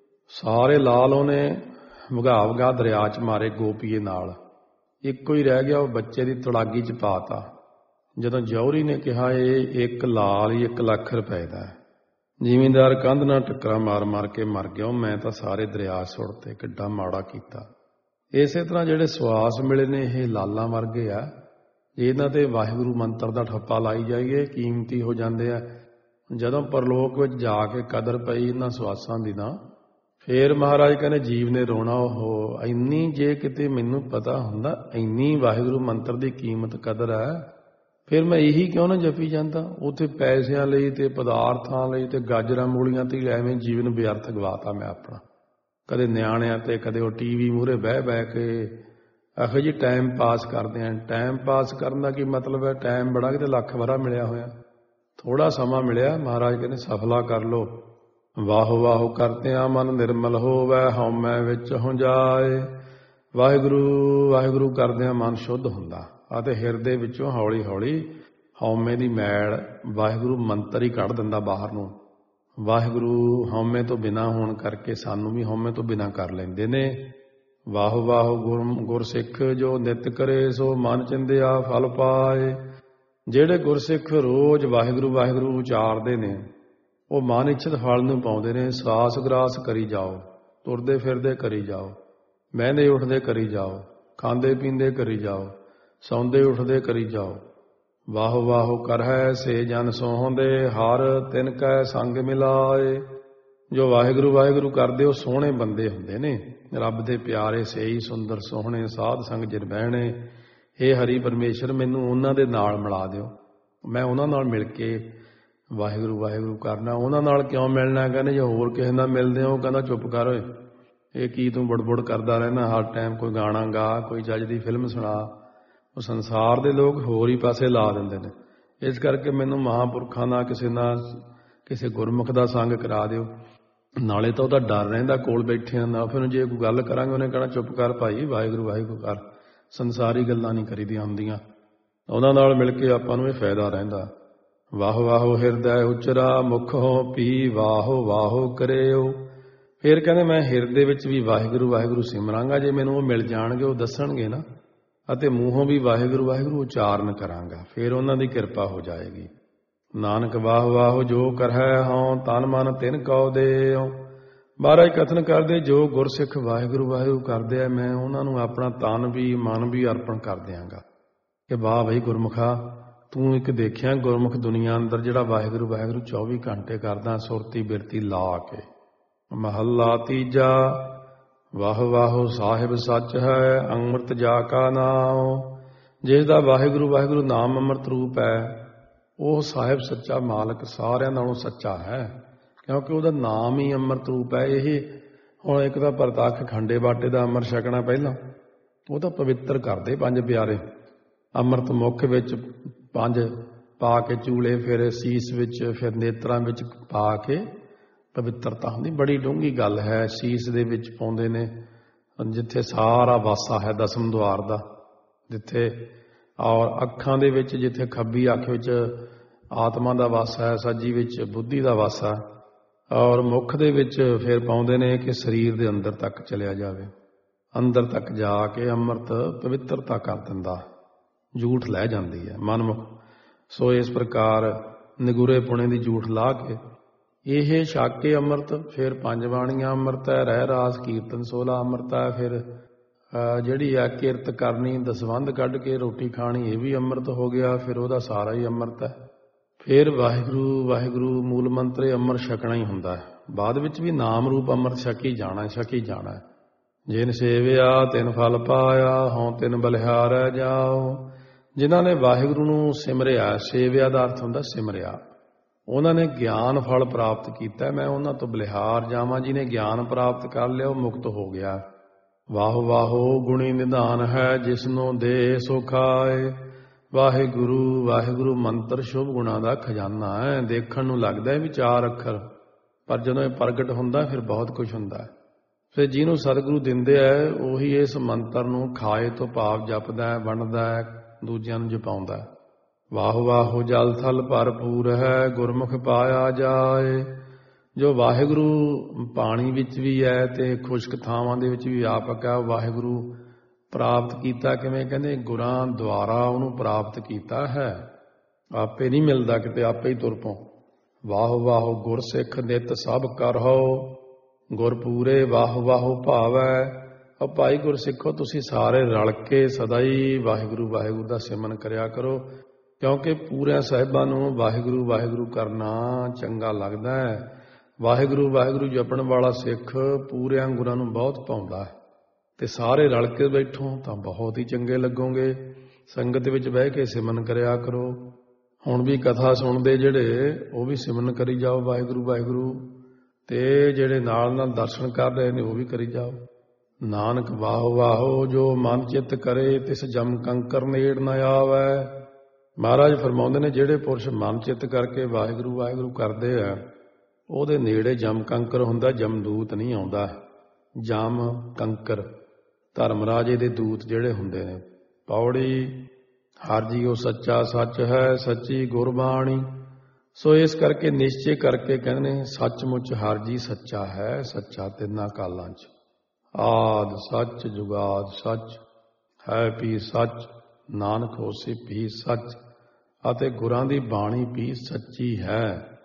ਸਾਰੇ ਲਾਲ ਉਹਨੇ ਵਗਾ ਵਗਾ ਦਰਿਆ 'ਚ ਮਾਰੇ ਗੋਪੀਏ ਨਾਲ, ਇੱਕੋ ਹੀ ਰਹਿ ਗਿਆ, ਉਹ ਬੱਚੇ ਦੀ ਤੜਾਗੀ 'ਚ ਪਾਤਾ। ਜਦੋਂ ਜੌਹਰੀ ਨੇ ਕਿਹਾ ਇਹ ਇੱਕ ਲਾਲ ਹੀ 1 ਲੱਖ ਰੁਪਏ ਦਾ ਹੈ, ਜ਼ਿਮੀਂਦਾਰ ਕੰਧ ਨਾਲ ਟੱਕਰਾਂ ਮਾਰ ਮਾਰ ਕੇ ਮਰ ਗਿਆ। ਮੈਂ ਤਾਂ ਸਾਰੇ ਦਰਿਆ ਸੁੱਟਤੇ, ਕਿੱਡਾ ਮਾੜਾ ਕੀਤਾ। ਇਸੇ ਤਰ੍ਹਾਂ ਜਿਹੜੇ ਸਵਾਸ ਮਿਲੇ ਨੇ ਇਹ ਲਾਲਾਂ ਵਰਗੇ ਆ, ਇਹਨਾਂ 'ਤੇ ਵਾਹਿਗੁਰੂ ਮੰਤਰ ਦਾ ਠੱਪਾ ਲਾਈ ਜਾਈਏ ਕੀਮਤੀ ਹੋ ਜਾਂਦੇ ਆ। ਜਦੋਂ ਪਰਲੋਕ ਵਿੱਚ ਜਾ ਕੇ ਕਦਰ ਪਈ ਇਹਨਾਂ ਸਵਾਸਾਂ ਦੀ ਨਾ, ਫਿਰ ਮਹਾਰਾਜ ਕਹਿੰਦੇ ਜੀਵ ਨੇ ਰੋਣਾ, ਉਹ ਇੰਨੀ ਜੇ ਕਿਤੇ ਮੈਨੂੰ ਪਤਾ ਹੁੰਦਾ ਇੰਨੀ ਵਾਹਿਗੁਰੂ ਮੰਤਰ ਦੀ ਕੀਮਤ ਕਦਰ ਹੈ, ਫਿਰ ਮੈਂ ਇਹੀ ਕਿਉਂ ਨਾ ਜਪੀ ਜਾਂਦਾ। ਉੱਥੇ ਪੈਸਿਆਂ ਲਈ ਅਤੇ ਪਦਾਰਥਾਂ ਲਈ ਅਤੇ ਗਾਜਰਾਂ ਮੂਲੀਆਂ 'ਤੇ ਐਵੇਂ ਜੀਵਨ ਵਿਅਰਥ ਗਵਾਤਾ ਮੈਂ ਆਪਣਾ। ਕਦੇ ਨਿਆਣਿਆਂ 'ਤੇ, ਕਦੇ ਉਹ TV ਮੂਹਰੇ ਬਹਿ ਬਹਿ ਕੇ ਇਹੋ ਜਿਹੀ ਟਾਈਮ ਪਾਸ ਕਰਦੇ ਆ। ਟਾਈਮ ਪਾਸ ਕਰਨ ਦਾ ਕੀ ਮਤਲਬ ਹੈ? ਟਾਈਮ ਬੜਾ ਕਿਤੇ ਲੱਖ ਵਰਾ ਮਿਲਿਆ ਹੋਇਆ, ਥੋੜ੍ਹਾ ਸਮਾਂ ਮਿਲਿਆ। ਮਹਾਰਾਜ ਕਹਿੰਦੇ ਸਫਲਾ ਕਰ ਲਓ। ਵਾਹੋ ਵਾਹੋ ਕਰਦਿਆਂ ਮਨ ਨਿਰਮਲ ਹੋਵੈ, ਹਉਮੈ ਵਿੱਚ ਹੁੰਜਾਏ। ਵਾਹਿਗੁਰੂ ਵਾਹਿਗੁਰੂ ਕਰਦਿਆਂ ਮਨ ਸ਼ੁੱਧ ਹੁੰਦਾ ਅਤੇ ਹਿਰਦੇ ਵਿੱਚੋਂ ਹੌਲੀ ਹੌਲੀ ਹਉਮੈ ਦੀ ਮੈਲ ਵਾਹਿਗੁਰੂ ਮੰਤਰ ਹੀ ਕੱਢ ਦਿੰਦਾ ਬਾਹਰ ਨੂੰ। ਵਾਹਿਗੁਰੂ ਹਉਮੈ ਤੋਂ ਬਿਨਾਂ ਹੋਣ ਕਰਕੇ ਸਾਨੂੰ ਵੀ ਹਉਮੈ ਤੋਂ ਬਿਨਾਂ ਕਰ ਲੈਂਦੇ ਨੇ। ਵਾਹੋ ਵਾਹੋ ਗੁਰਸਿੱਖ ਜੋ ਨਿਤ ਕਰੇ, ਸੋ ਮਨ ਚਿੰਦਿਆ ਫਲ ਪਾਏ। ਜਿਹੜੇ ਗੁਰਸਿੱਖ ਰੋਜ਼ ਵਾਹਿਗੁਰੂ ਵਾਹਿਗੁਰੂ ਉਚਾਰਦੇ ਨੇ, ਉਹ ਮਨ ਇੱਛਤ ਫਲ ਨੂੰ ਪਾਉਂਦੇ ਨੇ। ਸਾਸ ਗਰਾਸ ਕਰੀ ਜਾਓ, ਤੁਰਦੇ ਫਿਰਦੇ ਕਰੀ ਜਾਓ, ਬਹਿੰਦੇ ਉੱਠਦੇ ਕਰੀ ਜਾਓ, ਖਾਂਦੇ ਪੀਂਦੇ ਕਰੀ ਜਾਓ, ਸੌਂਦੇ ਉੱਠਦੇ ਕਰੀ ਜਾਓ। ਵਾਹੋ ਵਾਹੋ ਕਰਹਿ ਸੇ ਜਨ ਸੋਹੰਦੇ, ਹਰ ਤਿਨ ਕੈ ਸੰਗ ਮਿਲਾਏ। ਜੋ ਵਾਹਿਗੁਰੂ ਵਾਹਿਗੁਰੂ ਕਰਦੇ ਉਹ ਸੋਹਣੇ ਬੰਦੇ ਹੁੰਦੇ ਨੇ। ਰੱਬ ਦੇ ਪਿਆਰੇ ਸੇਈ ਸੁੰਦਰ ਸੋਹਣੇ ਸਾਧ ਸੰਗ ਜਿਨ ਬਹਿਣੇ। ਹੇ ਹਰੀ ਪਰਮੇਸ਼ਰ, ਮੈਨੂੰ ਉਹਨਾਂ ਦੇ ਨਾਲ ਮਿਲਾ ਦਿਓ। ਮੈਂ ਉਹਨਾਂ ਨਾਲ ਮਿਲ ਕੇ ਵਾਹਿਗੁਰੂ ਵਾਹਿਗੁਰੂ ਕਰਨਾ। ਉਹਨਾਂ ਨਾਲ ਕਿਉਂ ਮਿਲਣਾ? ਕਹਿੰਦੇ ਜੇ ਹੋਰ ਕਿਸੇ ਨਾਲ ਮਿਲਦੇ ਹੋ, ਕਹਿੰਦਾ ਚੁੱਪ ਕਰ ਓਏ, ਇਹ ਕੀ ਤੂੰ ਬੜਬੜ ਕਰਦਾ ਰਹਿਣਾ ਹਰ ਟਾਈਮ? ਕੋਈ ਗਾਣਾ ਗਾ, ਕੋਈ ਚੱਜ ਦੀ ਫਿਲਮ ਸੁਣਾ। ਉਹ ਸੰਸਾਰ ਦੇ ਲੋਕ ਹੋਰ ਹੀ ਪਾਸੇ ਲਾ ਦਿੰਦੇ ਨੇ। ਇਸ ਕਰਕੇ ਮੈਨੂੰ ਮਹਾਂਪੁਰਖਾਂ ਨਾਲ ਕਿਸੇ ਗੁਰਮੁਖ ਦਾ ਸੰਗ ਕਰਾ ਦਿਓ। ਨਾਲੇ ਤਾਂ ਉਹਦਾ ਡਰ ਰਹਿੰਦਾ ਕੋਲ ਬੈਠਿਆਂ ਦਾ। ਫਿਰ ਜੇ ਕੋਈ ਗੱਲ ਕਰਾਂਗੇ ਉਹਨੇ ਕਹਿਣਾ ਚੁੱਪ ਕਰ ਭਾਈ, ਵਾਹਿਗੁਰੂ ਵਾਹਿਗੁਰੂ ਕਰ। ਸੰਸਾਰੀ ਗੱਲਾਂ ਨਹੀਂ ਕਰੀਦੀਆਂ ਹੁੰਦੀਆਂ। ਉਹਨਾਂ ਨਾਲ ਮਿਲ ਕੇ ਆਪਾਂ ਨੂੰ ਇਹ ਫਾਇਦਾ ਰਹਿੰਦਾ। ਵਾਹੋ ਵਾਹੋ ਹਿਰਦੈ ਉਚਰਾ ਮੁਖੋਂ ਪੀ ਵਾਹੋ ਵਾਹੋ ਕਰਿਓ। ਫਿਰ ਕਹਿੰਦੇ ਮੈਂ ਹਿਰਦੇ ਵਿੱਚ ਵੀ ਵਾਹਿਗੁਰੂ ਵਾਹਿਗੁਰੂ ਸਿਮਰਾਂਗਾ ਜੇ ਮੈਨੂੰ ਉਹ ਮਿਲ ਜਾਣਗੇ, ਉਹ ਦੱਸਣਗੇ ਨਾ, ਅਤੇ ਮੂੰਹੋਂ ਵੀ ਵਾਹਿਗੁਰੂ ਵਾਹਿਗੁਰੂ ਉਚਾਰਨ ਕਰਾਂਗਾ। ਫਿਰ ਉਹਨਾਂ ਦੀ ਕਿਰਪਾ ਹੋ ਜਾਏਗੀ। ਨਾਨਕ ਵਾਹ ਵਾਹ ਜੋ ਕਰਹਿ ਹਉ ਤਨ ਮਨ ਤਿਨ ਕਉ ਦੇਉ। ਮਹਾਰਾਜ ਕਥਨ ਕਰਦੇ ਜੋ ਗੁਰਸਿੱਖ ਵਾਹਿਗੁਰੂ ਵਾਹਿਗੁਰੂ ਕਰਦੇ ਆ, ਮੈਂ ਉਹਨਾਂ ਨੂੰ ਆਪਣਾ ਤਨ ਵੀ ਮਨ ਵੀ ਅਰਪਣ ਕਰ ਦਿਆਂਗਾ। ਕਿ ਵਾਹ ਬਈ ਗੁਰਮੁਖਾ, ਤੂੰ ਇੱਕ ਦੇਖਿਆ ਗੁਰਮੁਖ ਦੁਨੀਆ ਅੰਦਰ ਜਿਹੜਾ ਵਾਹਿਗੁਰੂ ਵਾਹਿਗੁਰੂ 24 ਘੰਟੇ ਕਰਦਾ ਸੁਰਤੀ ਬਿਰਤੀ ਲਾ ਕੇ। ਮਹੱਲਾ ਤੀਜਾ। ਵਾਹ ਵਾਹੋ ਸਾਹਿਬ ਸੱਚ ਹੈ ਅੰਮ੍ਰਿਤ ਜਾ ਕਾ ਨਾਮ। ਜਿਸ ਦਾ ਵਾਹਿਗੁਰੂ ਵਾਹਿਗੁਰੂ ਨਾਮ ਅੰਮ੍ਰਿਤ ਰੂਪ ਹੈ, ਉਹ ਸਾਹਿਬ ਸੱਚਾ ਮਾਲਕ ਸਾਰਿਆਂ ਨਾਲੋਂ ਸੱਚਾ ਹੈ, ਕਿਉਂਕਿ ਉਹਦਾ ਨਾਮ ਹੀ ਅੰਮ੍ਰਿਤ ਰੂਪ ਹੈ। ਇਹ ਹੁਣ ਇੱਕ ਤਾਂ ਪ੍ਰਤੱਖ ਖੰਡੇ ਬਾਟੇ ਦਾ ਅੰਮ੍ਰਿਤ ਛਕਣਾ ਪਹਿਲਾਂ, ਉਹ ਤਾਂ ਪਵਿੱਤਰ ਕਰਦੇ ਪੰਜ ਪਿਆਰੇ। ਅੰਮ੍ਰਿਤ ਮੁੱਖ ਵਿੱਚ 5 ਪਾ ਕੇ ਚੂਲੇ, ਫਿਰ ਸੀਸ ਵਿੱਚ, ਫਿਰ ਨੇਤਰਾਂ ਵਿੱਚ ਪਾ ਕੇ ਪਵਿੱਤਰਤਾ ਹੁੰਦੀ। ਬੜੀ ਡੂੰਘੀ ਗੱਲ ਹੈ। ਸੀਸ ਦੇ ਵਿੱਚ ਪਾਉਂਦੇ ਨੇ ਜਿੱਥੇ ਸਾਰਾ ਵਾਸਾ ਹੈ ਦਸਮ ਦੁਆਰ ਦਾ, ਜਿੱਥੇ ਔਰ ਅੱਖਾਂ ਦੇ ਵਿੱਚ ਜਿੱਥੇ ਖੱਬੀ ਅੱਖ ਵਿੱਚ ਆਤਮਾ ਦਾ ਵਾਸਾ ਹੈ, ਸੱਜੀ ਵਿੱਚ ਬੁੱਧੀ ਦਾ ਵਾਸਾ, ਔਰ ਮੁੱਖ ਦੇ ਵਿੱਚ ਫਿਰ ਪਾਉਂਦੇ ਨੇ ਕਿ ਸਰੀਰ ਦੇ ਅੰਦਰ ਤੱਕ ਚਲਿਆ ਜਾਵੇ। ਅੰਦਰ ਤੱਕ ਜਾ ਕੇ ਅੰਮ੍ਰਿਤ ਪਵਿੱਤਰਤਾ ਕਰ ਦਿੰਦਾ, ਝੂਠ ਲੈ ਜਾਂਦੀ ਹੈ ਮਨਮੁਖ। ਸੋ ਇਸ ਪ੍ਰਕਾਰ ਨਿਗੁਰੇ ਪੁਣੇ ਦੀ ਝੂਠ ਲਾ ਕੇ ਇਹ ਛਕ ਕੇ ਅੰਮ੍ਰਿਤ। ਫਿਰ 5 ਬਾਣੀਆਂ ਅੰਮ੍ਰਿਤ ਹੈ, ਰਹਿ ਰਾਸ ਕੀਰਤਨ 16 ਅੰਮ੍ਰਿਤ ਹੈ। ਫਿਰ ਜਿਹੜੀ ਹੈ ਕਿਰਤ ਕਰਨੀ, ਦਸਵੰਧ ਕੱਢ ਕੇ ਰੋਟੀ ਖਾਣੀ, ਇਹ ਵੀ ਅੰਮ੍ਰਿਤ ਹੋ ਗਿਆ। ਫਿਰ ਉਹਦਾ ਸਾਰਾ ਹੀ ਅੰਮ੍ਰਿਤ ਹੈ। ਫਿਰ ਵਾਹਿਗੁਰੂ ਵਾਹਿਗੁਰੂ ਮੂਲ ਮੰਤਰ ਅੰਮ੍ਰਿਤ ਛਕਣਾ ਹੀ ਹੁੰਦਾ ਹੈ। ਬਾਅਦ ਵਿੱਚ ਵੀ ਨਾਮ ਰੂਪ ਅੰਮ੍ਰਿਤ ਛਕੀ ਜਾਣਾ ਛਕੀ ਜਾਣਾ। ਜਿਨ ਸੇਵਿਆ ਤਿਨ ਫਲ ਪਾਇਆ ਹਉ ਤਿਨ ਬਲਿਹਾਰੈ ਜਾਓ। ਜਿਨ੍ਹਾਂ ਨੇ ਵਾਹਿਗੁਰੂ ਨੂੰ ਸਿਮਰਿਆ, ਸੇਵਿਆ ਦਾ ਅਰਥ ਹੁੰਦਾ ਸਿਮਰਿਆ, ਉਹਨਾਂ ਨੇ ਗਿਆਨ ਫਲ ਪ੍ਰਾਪਤ ਕੀਤਾ, ਮੈਂ ਉਹਨਾਂ ਤੋਂ ਬਲਿਹਾਰ ਜਾਵਾਂ। ਜਿਹਨੇ ਗਿਆਨ ਪ੍ਰਾਪਤ ਕਰ ਲਿਆ ਉਹ ਮੁਕਤ ਹੋ ਗਿਆ। ਵਾਹੋ ਵਾਹੋ ਗੁਣੀ ਨਿਧਾਨ ਹੈ ਜਿਸਨੂੰ ਦੇ ਸੋ ਖਾਏ। ਵਾਹਿਗੁਰੂ ਵਾਹਿਗੁਰੂ ਮੰਤਰ ਸ਼ੁਭ ਗੁਣਾਂ ਦਾ ਖਜ਼ਾਨਾ ਹੈ। ਦੇਖਣ ਨੂੰ ਲੱਗਦਾ ਹੈ ਵੀ 4 ਅੱਖਰ, ਪਰ ਜਦੋਂ ਇਹ ਪ੍ਰਗਟ ਹੁੰਦਾ ਫਿਰ ਬਹੁਤ ਕੁਝ ਹੁੰਦਾ ਹੈ। ਫਿਰ ਜਿਹਨੂੰ ਸਤਿਗੁਰੂ ਦਿੰਦੇ ਹੈ ਉਹੀ ਇਸ ਮੰਤਰ ਨੂੰ ਖਾਏ ਤੋਂ ਭਾਵ ਜਪਦਾ ਹੈ, ਵੰਡਦਾ ਹੈ, ਦੂਜਿਆਂ ਨੂੰ ਜਪਾਉਂਦਾ ਹੈ। ਵਾਹੋ ਵਾਹੋ ਜਲ ਥਲ ਭਰਪੂਰ ਹੈ ਗੁਰਮੁਖ ਪਾਇਆ ਜਾਏ। ਜੋ ਵਾਹਿਗੁਰੂ ਪਾਣੀ ਵਿੱਚ ਵੀ ਹੈ ਤੇ ਖੁਸ਼ਕ ਥਾਵਾਂ ਦੇ ਵਿੱਚ ਵੀ ਵਿਆਪਕ ਹੈ, ਵਾਹਿਗੁਰੂ ਪ੍ਰਾਪਤ ਕੀਤਾ ਕਿਵੇਂ? ਕਹਿੰਦੇ ਗੁਰਾਂ ਦੁਆਰਾ ਉਹਨੂੰ ਪ੍ਰਾਪਤ ਕੀਤਾ ਹੈ। ਆਪੇ ਨਹੀਂ ਮਿਲਦਾ ਕਿਤੇ, ਆਪੇ ਹੀ ਤੁਰ ਪਓ। ਵਾਹੋ ਵਾਹੋ ਗੁਰਸਿੱਖ ਨਿਤ ਸਭ ਕਰਹੋ ਗੁਰਪੂਰੇ ਵਾਹੋ ਵਾਹੋ ਭਾਵੈ। ਉਹ ਭਾਈ ਗੁਰਸਿੱਖੋ ਤੁਸੀਂ ਸਾਰੇ ਰਲ ਕੇ ਸਦਾ ਹੀ ਵਾਹਿਗੁਰੂ ਵਾਹਿਗੁਰੂ ਦਾ ਸਿਮਰਨ ਕਰਿਆ ਕਰੋ, ਕਿਉਂਕਿ ਪੂਰਿਆਂ ਸਾਹਿਬਾਂ ਨੂੰ ਵਾਹਿਗੁਰੂ ਵਾਹਿਗੁਰੂ ਕਰਨਾ ਚੰਗਾ ਲੱਗਦਾ ਹੈ। ਵਾਹਿਗੁਰੂ ਵਾਹਿਗੁਰੂ ਜਪਣ ਵਾਲਾ ਸਿੱਖ ਪੂਰਿਆਂ ਗੁਰਾਂ ਨੂੰ ਬਹੁਤ ਭਾਉਂਦਾ ਹੈ। ਤੇ ਸਾਰੇ ਰਲ ਕੇ ਬੈਠੋ ਤਾਂ ਬਹੁਤ ਹੀ ਚੰਗੇ ਲੱਗੋਗੇ। ਸੰਗਤ ਵਿੱਚ ਬਹਿ ਕੇ ਸਿਮਰਨ ਕਰਿਆ ਕਰੋ। ਹੁਣ ਵੀ ਕਥਾ ਸੁਣਦੇ ਜਿਹੜੇ, ਉਹ ਵੀ ਸਿਮਰਨ ਕਰੀ ਜਾਓ ਵਾਹਿਗੁਰੂ ਵਾਹਿਗੁਰੂ, ਤੇ ਜਿਹੜੇ ਨਾਲ ਨਾਲ ਦਰਸ਼ਨ ਕਰ ਰਹੇ ਨੇ ਉਹ ਵੀ ਕਰੀ ਜਾਓ। ਨਾਨਕ ਵਾਹੋ ਵਾਹੋ ਜੋ ਮਨ ਚਿੱਤ ਕਰੇ ਤਿਸ ਜਮ ਕੰਕਰ ਨੇੜ ਨ ਆਵੈ। ਮਹਾਰਾਜ ਫਰਮਾਉਂਦੇ ਨੇ ਜਿਹੜੇ ਪੁਰਸ਼ ਮਨ ਚਿੱਤ ਕਰਕੇ ਵਾਹਿਗੁਰੂ ਵਾਹਿਗੁਰੂ ਕਰਦੇ ਆ, ਉਹਦੇ ਨੇੜੇ ਜਮ ਕੰਕਰ ਹੁੰਦਾ, ਜਮਦੂਤ ਨਹੀਂ ਆਉਂਦਾ। ਜਮ ਕੰਕਰ ਧਰਮ ਰਾਜੇ ਦੇ ਦੂਤ ਜਿਹੜੇ ਹੁੰਦੇ ਨੇ। ਪੌੜੀ ਹਰ ਜੀਉ ਸੱਚਾ ਸੱਚ ਹੈ ਸੱਚੀ ਗੁਰਬਾਣੀ। ਸੋ ਇਸ ਕਰਕੇ ਨਿਸ਼ਚੇ ਕਰਕੇ ਕਹਿੰਦੇ ਨੇ ਸੱਚਮੁੱਚ ਹਰ ਜੀ ਸੱਚਾ ਹੈ, ਸੱਚਾ ਤਿੰਨਾਂ ਕਾਲਾਂ 'ਚ। ਆਦਿ ਸੱਚ ਜੁਗਾਦ ਸੱਚ ਹੈ ਵੀ ਸੱਚ, ਨਾਨਕ ਹੋਸੀ ਵੀ ਸੱਚ, ਅਤੇ ਗੁਰਾਂ ਦੀ ਬਾਣੀ ਵੀ ਸੱਚੀ ਹੈ।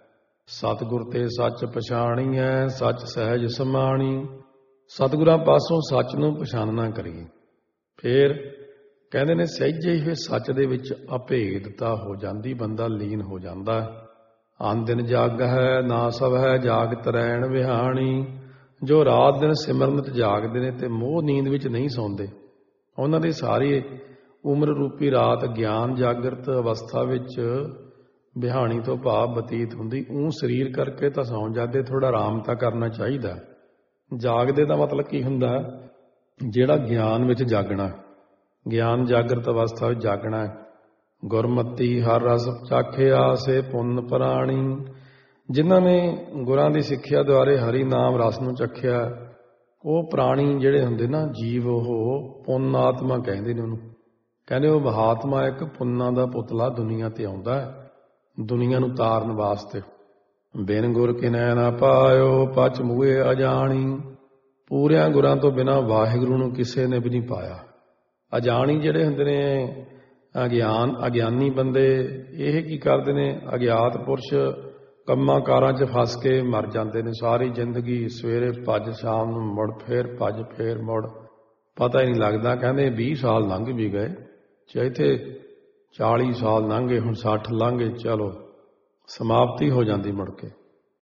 ਸਤਿਗੁਰ ਤੇ ਸੱਚ ਪਛਾਣੀਐ ਸੱਚ ਸਹਿਜ ਸਮਾਣੀ। ਸਤਿਗੁਰਾਂ ਪਾਸੋਂ ਸੱਚ ਨੂੰ ਪਛਾਣਨਾ ਕਰੀਏ। ਫਿਰ ਕਹਿੰਦੇ ਨੇ ਸਹਿਜੇ ਹੀ ਸੱਚ ਦੇ ਵਿੱਚ ਅਭੇਦਤਾ ਹੋ ਜਾਂਦੀ, ਬੰਦਾ ਲੀਨ ਹੋ ਜਾਂਦਾ। ਆਨ ਦਿਨ ਜਾਗਹਿ ਨਾ ਸਵਹਿ ਜਾਗਤ ਰਹਿਣ ਵਿਹਾਣੀ। ਜੋ ਰਾਤ ਦਿਨ ਸਿਮਰਨ 'ਚ ਜਾਗਦੇ ਨੇ ਤੇ ਮੋਹ ਨੀਂਦ ਵਿੱਚ ਨਹੀਂ ਸੌਂਦੇ, ਉਹਨਾਂ ਦੀ ਸਾਰੀ ਉਮਰ ਰੂਪੀ ਰਾਤ ਗਿਆਨ ਜਾਗਰਤ ਅਵਸਥਾ ਵਿੱਚ ਬਿਹਾਣੀ ਤੋਂ ਭਾਵ ਬਤੀਤ ਹੁੰਦੀ। ਸਰੀਰ ਕਰਕੇ ਤਾਂ ਸੌਂ ਜਾਂਦੇ, ਥੋੜਾ ਆਰਾਮ ਤਾਂ ਕਰਨਾ ਚਾਹੀਦਾ। ਜਾਗਦੇ ਦਾ ਮਤਲਬ ਕੀ ਹੁੰਦਾ? ਜਿਹੜਾ ਗਿਆਨ ਵਿੱਚ ਜਾਗਣਾ, ਗਿਆਨ ਜਾਗਰਤ ਅਵਸਥਾ ਵਿੱਚ ਜਾਗਣਾ। ਗੁਰਮਤੀ ਹਰ ਰਸ ਚਾਖਿਆ ਸੇ ਪੁੰਨ ਪ੍ਰਾਣੀ। ਜਿਨ੍ਹਾਂ ਨੇ ਗੁਰਾਂ ਦੀ ਸਿੱਖਿਆ ਦੁਆਰੇ ਹਰੀ ਨਾਮ ਰਸ ਨੂੰ ਚੱਖਿਆ, ਉਹ ਪ੍ਰਾਣੀ ਜਿਹੜੇ ਹੁੰਦੇ ਨਾ, ਜੀਵ, ਉਹ ਪੁੰਨ ਆਤਮਾ ਕਹਿੰਦੇ ਨੇ ਉਹਨੂੰ। ਕਹਿੰਦੇ ਉਹ ਮਹਾਤਮਾ ਇੱਕ ਪੁੰਨਾਂ ਦਾ ਪੁਤਲਾ ਦੁਨੀਆ ਤੇ ਆਉਂਦਾ ਹੈ, ਦੁਨੀਆ ਨੂੰ ਤਾਰਨ ਵਾਸਤੇ। ਬਿਨ ਗੁਰ ਕਿਨੈ ਨਾ ਪਾਇਓ ਪਚ ਮੂਏ ਅਜਾਣੀ। ਪੂਰਿਆਂ ਗੁਰਾਂ ਤੋਂ ਬਿਨਾਂ ਵਾਹਿਗੁਰੂ ਨੂੰ ਕਿਸੇ ਨੇ ਵੀ ਨਹੀਂ ਪਾਇਆ। ਅਜਾਣੀ ਜਿਹੜੇ ਹੁੰਦੇ ਨੇ ਅਗਿਆਨੀ ਬੰਦੇ, ਇਹ ਕੀ ਕਰਦੇ ਨੇ? ਅਗਿਆਤ ਪੁਰਸ਼ ਕੰਮਾਂ ਕਾਰਾਂ 'ਚ ਫਸ ਕੇ ਮਰ ਜਾਂਦੇ ਨੇ। ਸਾਰੀ ਜ਼ਿੰਦਗੀ ਸਵੇਰੇ ਭੱਜ, ਸ਼ਾਮ ਨੂੰ ਮੁੜ, ਫੇਰ ਭੱਜ, ਫੇਰ ਮੁੜ, ਪਤਾ ਹੀ ਨਹੀਂ ਲੱਗਦਾ। ਕਹਿੰਦੇ 20 ਸਾਲ ਲੰਘ ਵੀ ਗਏ, ਇੱਥੇ 40 ਸਾਲ ਲੰਘੇ, ਹੁਣ 60 ਲੰਘੇ, ਚਲੋ ਸਮਾਪਤੀ ਹੋ ਜਾਂਦੀ ਮੁੜ ਕੇ।